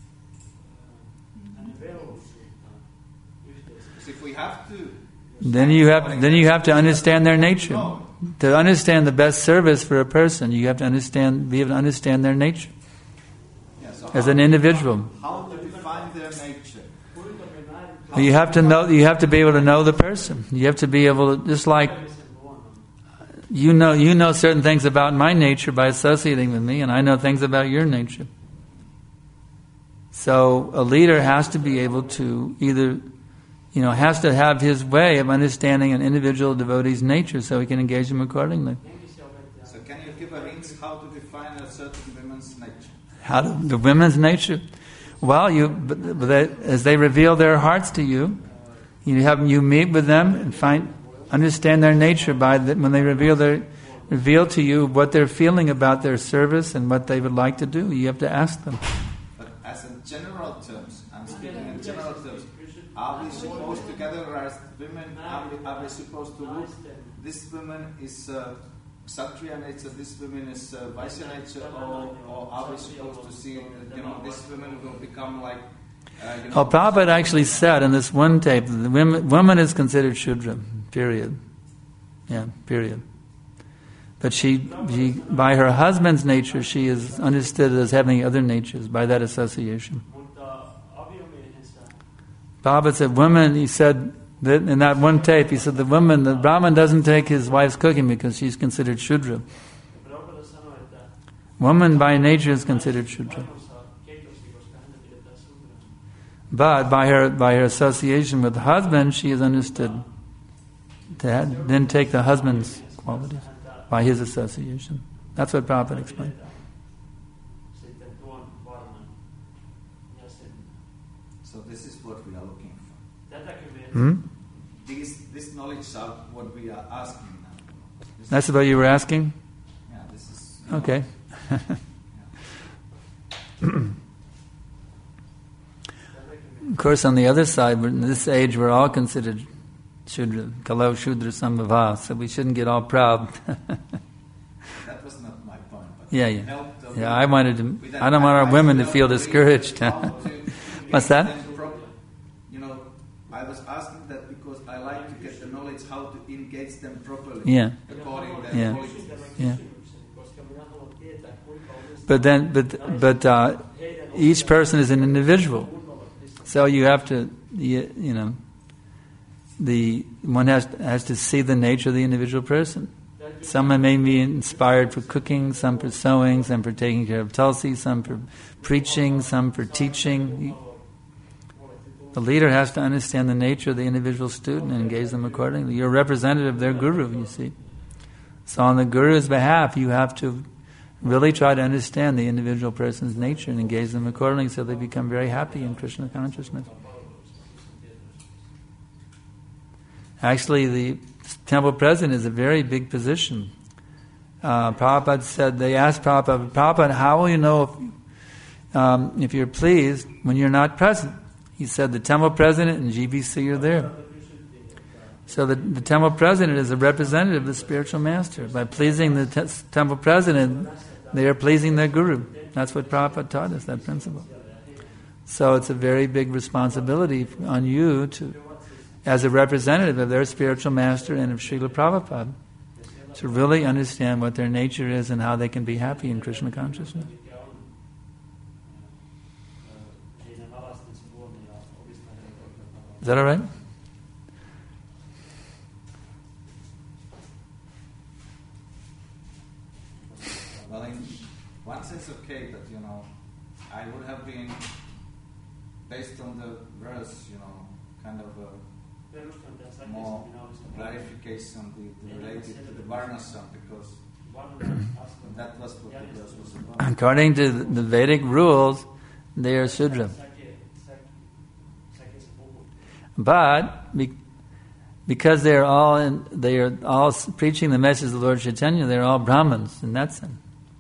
Because if we have to, Then you have then you have to understand their nature. To understand the best service for a person, you have to understand be able to understand their nature yeah, so as how, an individual. how to define their nature? You have to know. You have to be able to know the person. You have to be able to, just like you know, you know certain things about my nature by associating with me, and I know things about your nature. So a leader has to be able to either, you know, has to have his way of understanding an individual devotee's nature, so he can engage him accordingly. So can you give a hint how to define a certain woman's nature? How to, the women's nature? Well, you but, but they, as they reveal their hearts to you, you have you meet with them and find understand their nature by the, when they reveal their reveal to you what they're feeling about their service and what they would like to do. You have to ask them. But as in general terms, I'm speaking in general terms, are we supposed to categorize women? Are we, are we supposed to look? This woman is uh, Kshatriya nature, this woman is uh, Vaishya nature, or, or are we supposed to see, you know, this woman will become like, uh, you know... Oh, Prabhupada actually said in this one tape that the women, woman is considered Shudra, period. Yeah, period. But she, she, by her husband's nature, she is understood as having other natures by that association. Prabhupada said, women, he said, that in that one tape, he said the woman, the Brahman doesn't take his wife's cooking because she's considered Shudra. Woman by nature is considered Shudra. But by her by her association with the husband, she is understood to have, then take the husband's qualities by his association. That's what Prabhupada explained. So this is what we are looking for. Hmm? These, this knowledge are what we are asking now. This That's what you were asking? Yeah, this is... Okay. Of course, on the other side, in this age, we're all considered Shudra, Kalau Shudra Sambhava, so we shouldn't get all proud. That was not my point. But Yeah, yeah. help the Yeah, I wanted to, with that I don't want our advice, women to help feel the discouraged. how to What's engage that? them properly. You know, I was asking that because I like to get the knowledge how to engage them properly. Yeah. According to their Yeah. qualities. Yeah. But then, but but uh, each person is an individual, so you have to, you, you know, the one has has to see the nature of the individual person. Some may be inspired for cooking, some for sewing, some for taking care of Tulsi, some for preaching, some for teaching. The leader has to understand the nature of the individual student and engage them accordingly. You're a representative of their guru, you see. So on the guru's behalf, you have to really try to understand the individual person's nature and engage them accordingly so they become very happy in Krishna consciousness. Actually, the temple president is a very big position. Uh, Prabhupada said, they asked Prabhupada, Prabhupada, how will you know if, um, if you're pleased when you're not present? He said, the temple president and G B C are there. So the, the temple president is a representative of the spiritual master. By pleasing the te- temple president, they are pleasing their guru. That's what Prabhupada taught us, that principle. So it's a very big responsibility on you to as a representative of their spiritual master and of Srila Prabhupada, to really understand what their nature is and how they can be happy in Krishna consciousness. Is that all right? Well, in one sense, okay, but you know, I would have been, based on the verse, you know, kind of a more clarification the, the related to the Varnashram, because that was what the verse was about. According to the Vedic rules, they are Shudra. But be, because they are all in, they are all preaching the message of the Lord Chaitanya, they are all Brahmins in that sense.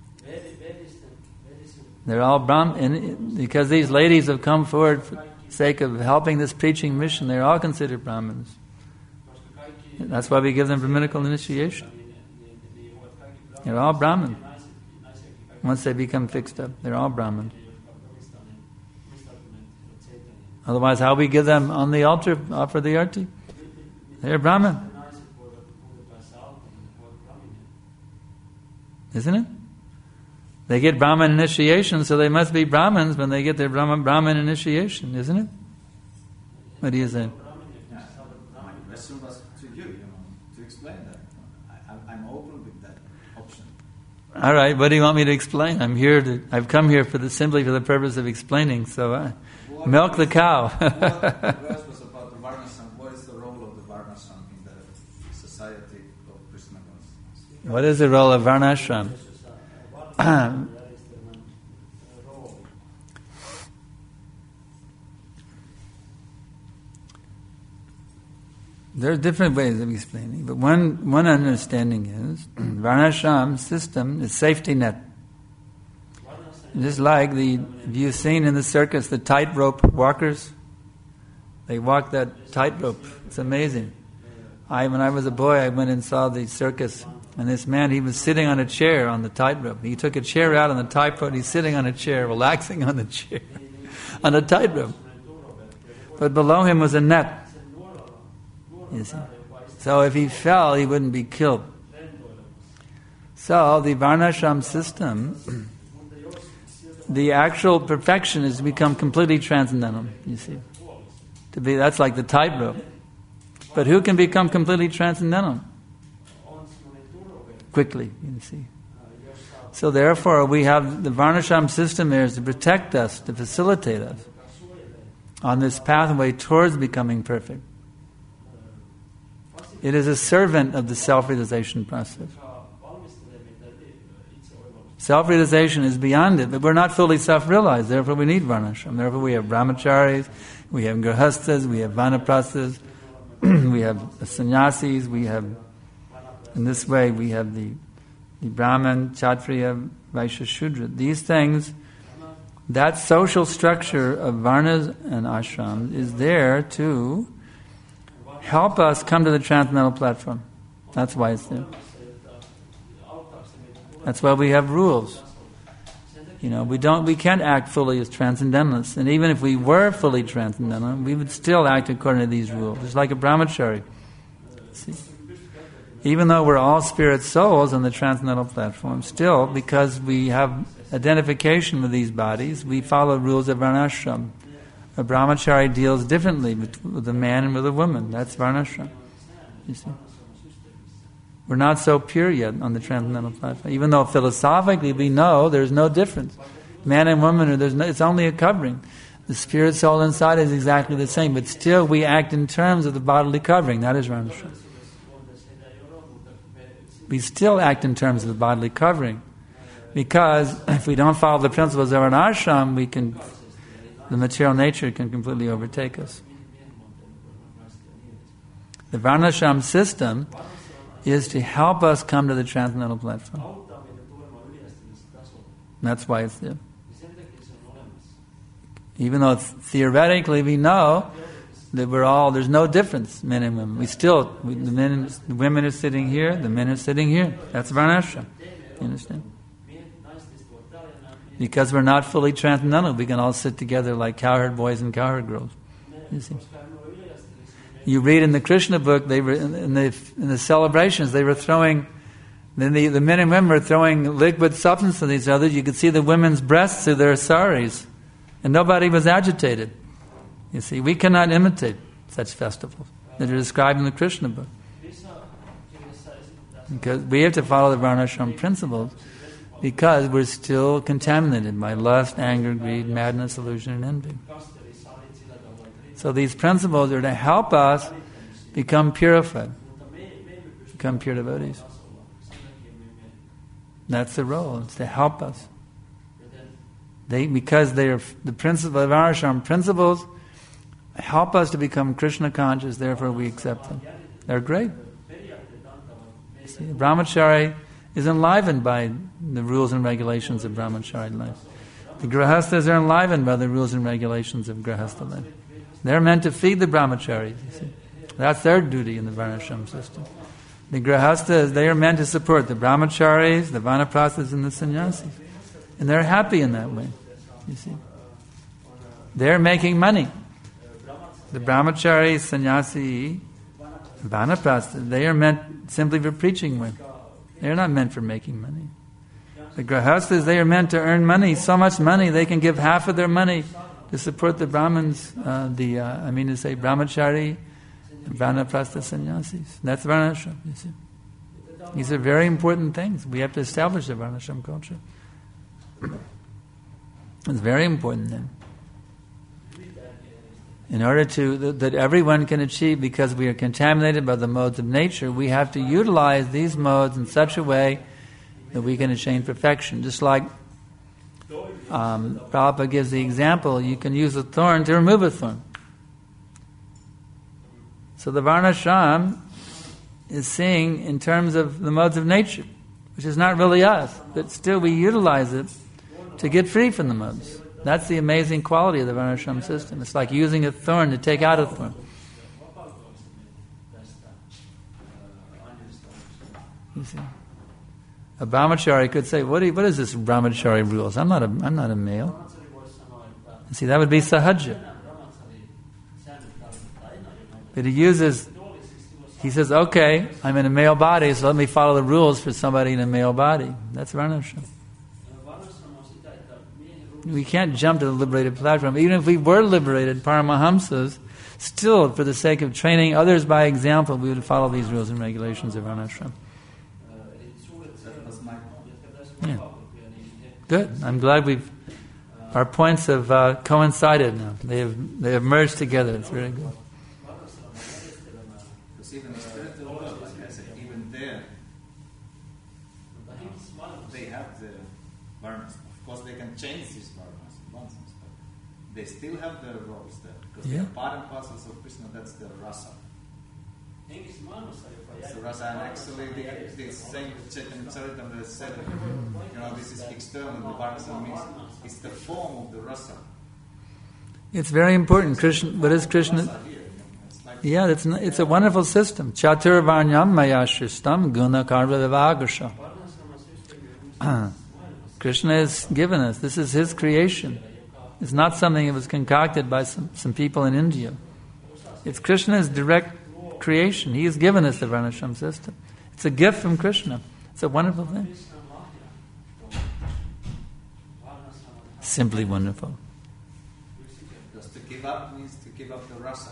They're all Brahmins because these ladies have come forward for the sake of helping this preaching mission. They're all considered Brahmins. That's why we give them Brahminical initiation. They're all Brahmins. Once they become fixed up, they're all Brahmins. Otherwise, how we give them on the altar, offer the arti? They're Brahmin. Isn't it? They get Brahmin initiation, so they must be Brahmins when they get their Brahman, Brahmin initiation, isn't it? What do you say? Yeah, my question was to you, you know, to explain that. I, I'm open with that option. All right, what do you want me to explain? I'm here to. I've come here for the simply for the purpose of explaining. So, uh, what milk the cow. What the verse was about the Varnashram. What is the role of the Varnashram in the society of Krishna consciousness? What is the role of Varnashram? There are different ways of explaining, but one one understanding is Varnashram system is safety net. Just like the have you seen in the circus the tightrope walkers? They walk that tightrope. It's amazing. I when I was a boy, I went and saw the circus, and this man, he was sitting on a chair on the tightrope. He took a chair out on the tightrope. He's sitting on a chair, relaxing on the chair, on a tightrope. But below him was a net. You see? So if he fell, he wouldn't be killed. So the Varnashram system, the actual perfection is to become completely transcendental. You see, to be that's like the tightrope. But who can become completely transcendental? Quickly, you see. So therefore, we have the Varnashram system there is to protect us, to facilitate us on this pathway towards becoming perfect. It is a servant of the self-realization process. Self-realization is beyond it, but we're not fully self-realized. Therefore, we need Varnashram. Therefore, we have brahmacharis, we have grahasthas, we have vanaprasthas, we have sannyasis, we have, in this way, we have the, the Brahman, Kshatriya, Vaishya, Shudra. These things, that social structure of varnas and ashrams is there to help us come to the transcendental platform. That's why it's there. That's why we have rules. You know, we don't, we can't act fully as transcendentalists. And even if we were fully transcendental, we would still act according to these rules. It's like a brahmachari. See? Even though we're all spirit souls on the transcendental platform, still, because we have identification with these bodies, we follow rules of varnashram. A brahmachari deals differently with a man and with a woman. That's varnashram. You see? We're not so pure yet on the transcendental platform. Even though philosophically we know there's no difference. Man and woman, are, there's no, it's only a covering. The spirit soul inside is exactly the same, but still we act in terms of the bodily covering. That is varnashram. We still act in terms of the bodily covering. Because if we don't follow the principles of an ashram, we can... the material nature can completely overtake us. The Varnashram system is to help us come to the transcendental platform. That's why it's there. Even though theoretically we know that we're all, there's no difference, men and women. We still, we, the men, the women are sitting here, the men are sitting here. That's Varnashram. You understand? Because we're not fully transcendental, we can all sit together like cowherd boys and cowherd girls. You see? You read in the Krishna book, they were in the in the celebrations, they were throwing, then the, the men and women were throwing liquid substance on each other. You could see the women's breasts through their saris, and nobody was agitated. You see, we cannot imitate such festivals that are described in the Krishna book, because we have to follow the Varnashram principles, because we're still contaminated by lust, anger, greed, madness, illusion, and envy. So these principles are to help us become purified, become pure devotees. That's the role. It's to help us. They, because they are the principle of Varnashram principles, help us to become Krishna conscious. Therefore, we accept them. They're great. See, Brahmachari is enlivened by the rules and regulations of Brahmachari life. The Grihasthas are enlivened by the rules and regulations of Grihastha life. They're meant to feed the Brahmacharis. You see. That's their duty in the Varnashram system. The Grihasthas, they are meant to support the Brahmacharis, the Vanaprasthas, and the Sannyasis. And they're happy in that way. You see. They're making money. The Brahmachari, Sannyasi, Vanaprastha, they are meant simply for preaching with. They're not meant for making money. The Grihasthas, they are meant to earn money, so much money they can give half of their money to support the Brahmins, uh, the uh, I mean to say Brahmachari, Vanaprastha Sannyasis. That's Varnashram, you see. These are very important things. We have to establish the Varnashram culture. It's very important then. In order to, that, that everyone can achieve, because we are contaminated by the modes of nature, we have to utilize these modes in such a way that we can attain perfection. Just like um, Prabhupada gives the example, you can use a thorn to remove a thorn. So the Varnashram is seeing in terms of the modes of nature, which is not really us, but still we utilize it to get free from the modes. That's the amazing quality of the Varnashram system. It's like using a thorn to take out a thorn. You see, a Brahmachari could say, "What, do you, what is this Brahmachari rules? I'm not a, I'm not a male." You see, that would be sahaja. But he uses, he says, "Okay, I'm in a male body, so let me follow the rules for somebody in a male body." That's Varnashram. We can't jump to the liberated platform. Even if we were liberated, Paramahamsas, still, for the sake of training others by example, we would follow these rules and regulations of Varnashram. Yeah. Good. I'm glad we've our points have uh, coincided now. They have they have merged together. It's very good. Because even the spiritual world, like I said, even there, they have the varnas. Of course, they can change these varnas in one sense, but they still have their roles there. Because Yeah. the part and parcels of Krishna, that's the rasa. It's the rasa, and actually the, the same Chaitanya Charitamrita said, you know, this is external, the varnas means it's the form of the rasa. It's very important. Krishna, what is Krishna? Rasa here, you know, it's like Yeah, it's it's a wonderful system. Chatur varnyam maya shristam guna karva vivagasha. Krishna has given us. This is His creation. It's not something that was concocted by some, some people in India. It's Krishna's direct creation. He has given us the Varnashram system. It's a gift from Krishna. It's a wonderful thing. Simply wonderful. because to give up means to give up the rasa.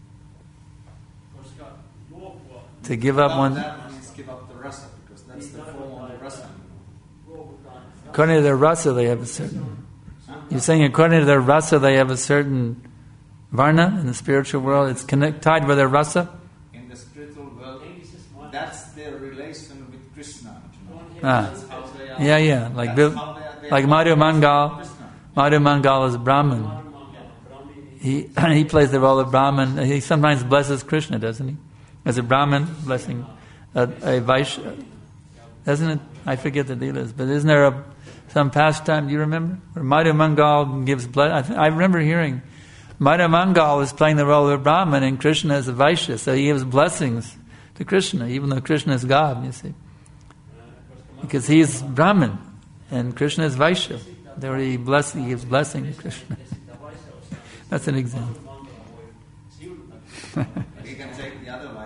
To give up one. That means give up the rasa, because that's the form of the rasa. According to their rasa, they have a certain. You're saying according to their rasa, they have a certain varna in the spiritual world. It's connect, tied with their rasa. In the spiritual world, that's their relation with Krishna. You know? Ah. That's how they are. Yeah, yeah. Like Bill, That's how they are- they like are Madhu with Mangal. Krishna. Madhu Mangal is Brahmin. He he plays the role of Brahmin. He sometimes blesses Krishna, doesn't he? As a Brahmin blessing a, a Vaishya. Doesn't it? I forget the dealers, but isn't there a some pastime? Do you remember where Madhu Mangal gives blood? I, th- I remember hearing Madhu Mangal is playing the role of a Brahmin and Krishna is a Vaishya, so he gives blessings to Krishna, even though Krishna is God. You see, because he is Brahmin and Krishna is Vaishya. There he bless, he gives blessing to Krishna. That's an example. You can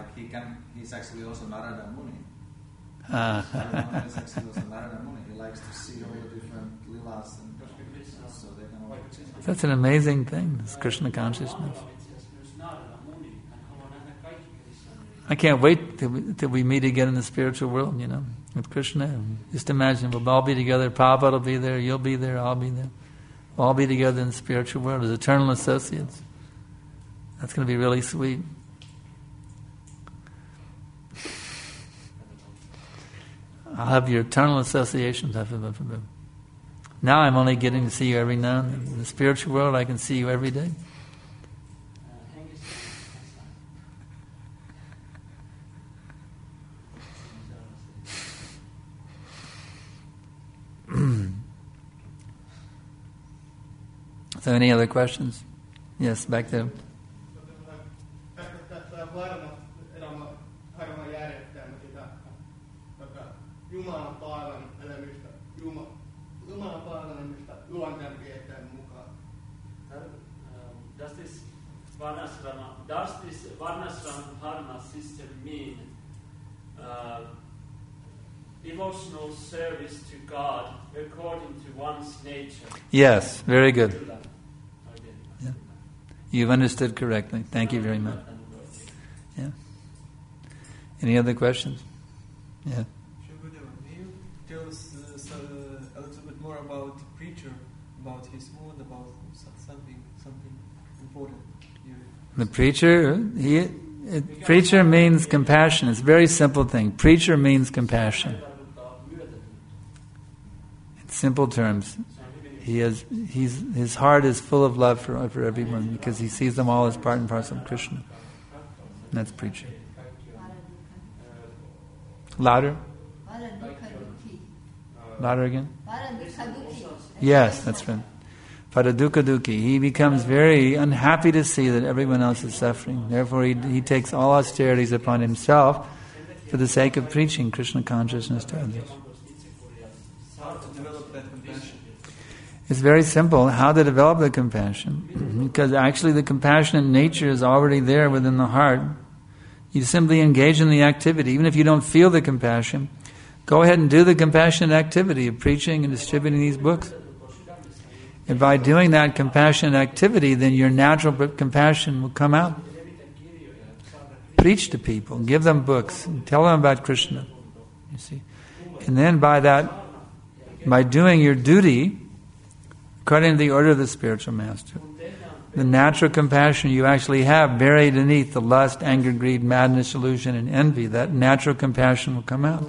like he can, he's actually also Narada Muni. Uh, Narada is actually also Narada Muni. He likes to see all the different lilas, and so they can all change. That's an amazing thing, this Krishna consciousness. I can't wait till we, till we meet again in the spiritual world, you know, with Krishna. Just imagine, we'll all be together, Prabhupada will be there, you'll be there, I'll be there. We'll all be together in the spiritual world as eternal associates. That's going to be really sweet. I'll have your eternal associations. Now I'm only getting to see you every now and then. In the spiritual world, I can see you every day. So any other questions? Yes, back there. Does this Varnasrama, does this Varnasrama Dharma system mean uh, devotional service to God according to one's nature? Yes, very good. Yeah. You've understood correctly. Thank you very much. Yeah. Any other questions? Yeah. Shubhadeva, may you tell us uh, so, uh, a little bit more about the preacher, about his mood, about something, something important? You The preacher, he, it, preacher means compassion. It's a very simple thing. Preacher means compassion. In simple terms, he has, he's, his heart is full of love for, for everyone because he sees them all as part and parcel of Krishna. And that's preacher. Louder? Louder again? Yes, that's right. Paradukha dukhi. He becomes very unhappy to see that everyone else is suffering. Therefore, he, he takes all austerities upon himself for the sake of preaching Krishna consciousness to others. how to develop that compassion? It's very simple. How to develop the compassion. Because actually the compassionate nature is already there within the heart. You simply engage in the activity. Even if you don't feel the compassion, go ahead and do the compassionate activity of preaching and distributing these books. And by doing that compassionate activity, then your natural compassion will come out. Preach to people, give them books, and tell them about Krishna. You see, and then by that, by doing your duty according to the order of the spiritual master, the natural compassion you actually have buried beneath the lust, anger, greed, madness, illusion, and envy, that natural compassion will come out.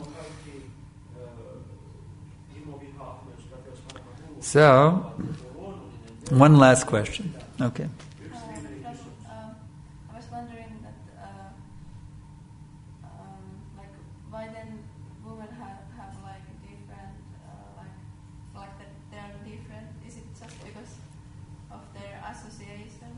So, one last question. Okay. Uh, uh, I was wondering that, uh, um, like, why then women have, have like different, uh, like, like that they are different? Is it just because of their association?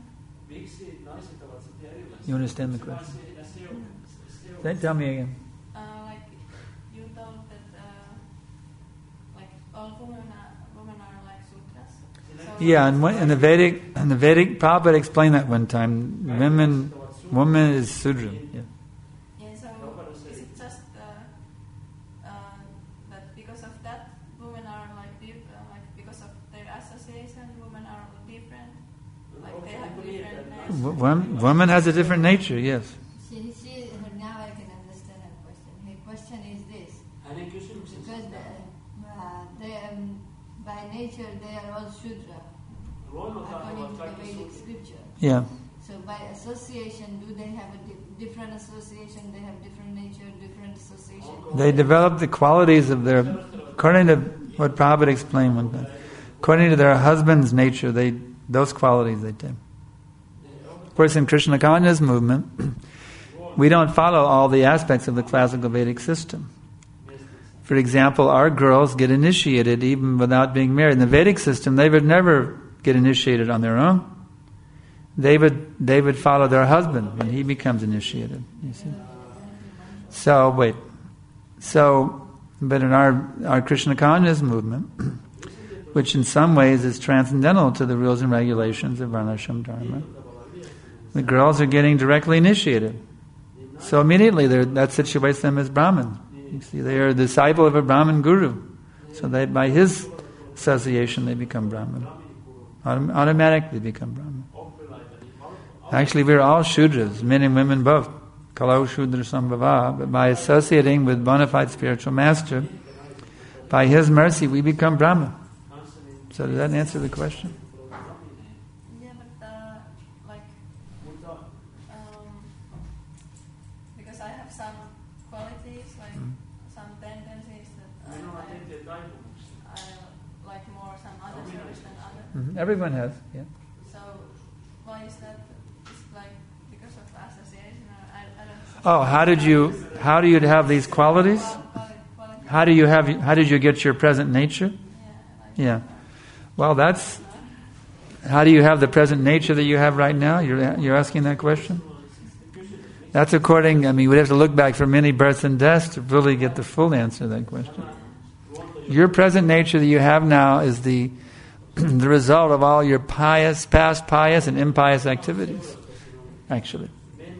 You understand the question? Then tell me again. Uh, like you told that, uh, like all women are, women are like sutras. So Yeah, and when- in the Vedic, in the Vedic, Prabhupada explained that one time. Women, woman is Sudra. Yeah. Yeah, so is it just uh, uh, that because of that women are like dif- uh, like because of their association women are different, like they have different names? W- wom- woman has a different nature. Yes. She, she, now I can understand her question. Her question is this. Because the, uh, they, um, by nature they are all Shudra, according to the Vedic scripture. Yeah. So by association, do they have a di- different association? They have different nature, different association? They develop the qualities of their, according to what Prabhupada explained one time, according to their husband's nature, they those qualities they take. Of course, in Krishna consciousness movement, we don't follow all the aspects of the classical Vedic system. For example, our girls get initiated even without being married. In the Vedic system, they would never get initiated on their own. They would they would follow their husband when he becomes initiated. You see. So wait. So, but in our our Krishna consciousness movement, which in some ways is transcendental to the rules and regulations of Varnashram Dharma, the girls are getting directly initiated. So immediately that situates them as Brahmin. You see, they are a disciple of a Brahmin guru. So they, by his association, they become Brahmin. Autom- automatically become Brahmin. Actually, we're all Shudras, men and women both. Kalau Shudra Sambhava. But by associating with bona fide spiritual master, by his mercy, we become Brahmin. So does that answer the question? Yeah, but uh, like, um, because I have some qualities, like mm. some tendencies that I, I, I like more some other service than other. Mm-hmm. Everyone has, yeah. So why is that? It's like because of association. Or I, I don't. Oh, how did you? How do you have these qualities? How do you have? How did you get your present nature? Yeah. Well, that's. How do you have the present nature that you have right now? You're you're asking that question. That's according. I mean, we'd have to look back for many births and deaths to really get the full answer to that question. Your present nature that you have now is the the result of all your pious, past pious and impious activities. Actually.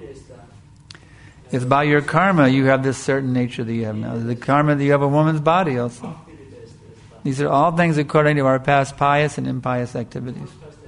It's by your karma you have this certain nature that you have now. The karma that you have a woman's body also. These are all things according to our past pious and impious activities.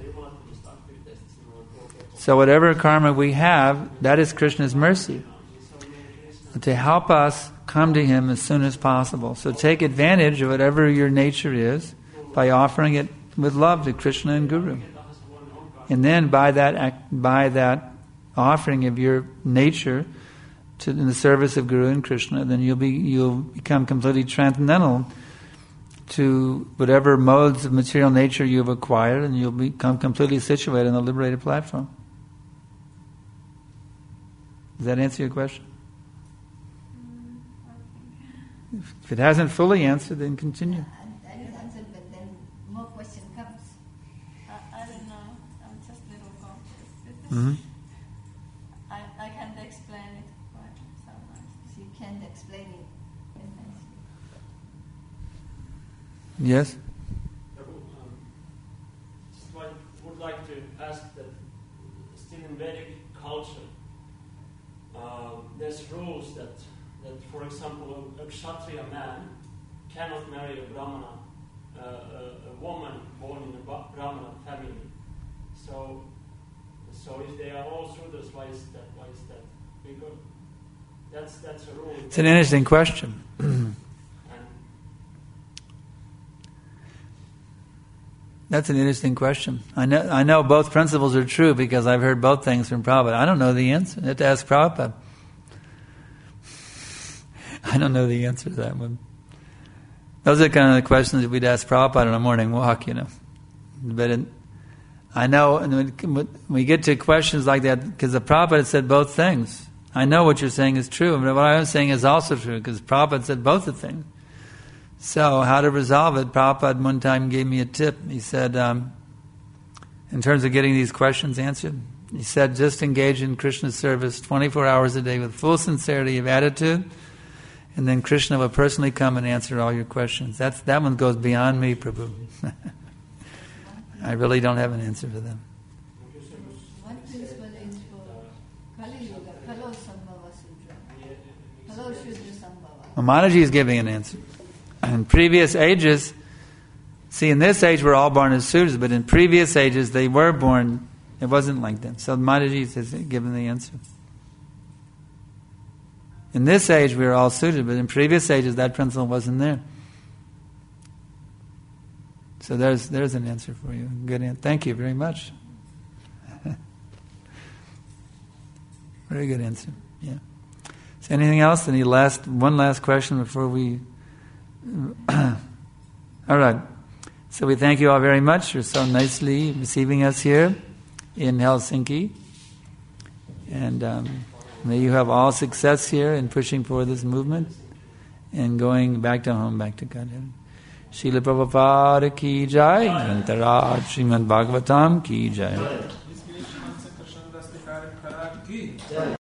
So whatever karma we have, that is Krishna's mercy. To help us come to Him as soon as possible. So take advantage of whatever your nature is by offering it with love to Krishna and Guru. And then by that by that offering of your nature to in the service of Guru and Krishna, then you'll be you'll become completely transcendental to whatever modes of material nature you've acquired, and you'll become completely situated on the liberated platform. Does that answer your question? If it hasn't fully answered, then continue. That is answered, but then more question comes. I, I don't know. I'm just a little confused. Mm-hmm. I, I can't explain it quite so much. She can't explain it very nicely. Yes? I would like to ask that still in Vedic culture, uh, there's rules that, that, for example, a, a Kshatriya man cannot marry a Brahmana, uh, a, a woman born in a Brahmana family. So, so if they are all Sudras, why is that? Why is that? Because that's that's a rule. It's an interesting question. That's an interesting question. I know I know both principles are true because I've heard both things from Prabhupada. I don't know the answer. I have to ask Prabhupada. I don't know the answer to that one. Those are kind of the questions that we'd ask Prabhupada on a morning walk, you know. But it, I know when we get to questions like that, because the Prabhupada said both things. I know what you're saying is true, but what I'm saying is also true, because Prabhupada said both the things. So how to resolve it, Prabhupada one time gave me a tip. He said, um, in terms of getting these questions answered, he said, just engage in Krishna's service twenty-four hours a day with full sincerity of attitude, and then Krishna will personally come and answer all your questions. That's that one goes beyond me, Prabhu. I really don't have an answer for them. One principle is for Kali Yuga, Kalo Sambhava Sutra. Kalo Shudra Sambhava. Well, Mataji is giving an answer. In previous ages, see, in this age we're all born as Sudras, but in previous ages they were born, it wasn't like that. So Mataji has given the answer. In this age we are all Sudras, but in previous ages that principle wasn't there. So there's there's an answer for you. Good answer. Thank you very much. Very good answer. Yeah. Is there anything else? Any last one last question before we? All right. So we thank you all very much for so nicely receiving us here in Helsinki, and um, may you have all success here in pushing forward this movement and going back to home, back to Godhead. Srila Prabhupada ki jai, Antaraj Srimad Bhagavatam ki jai.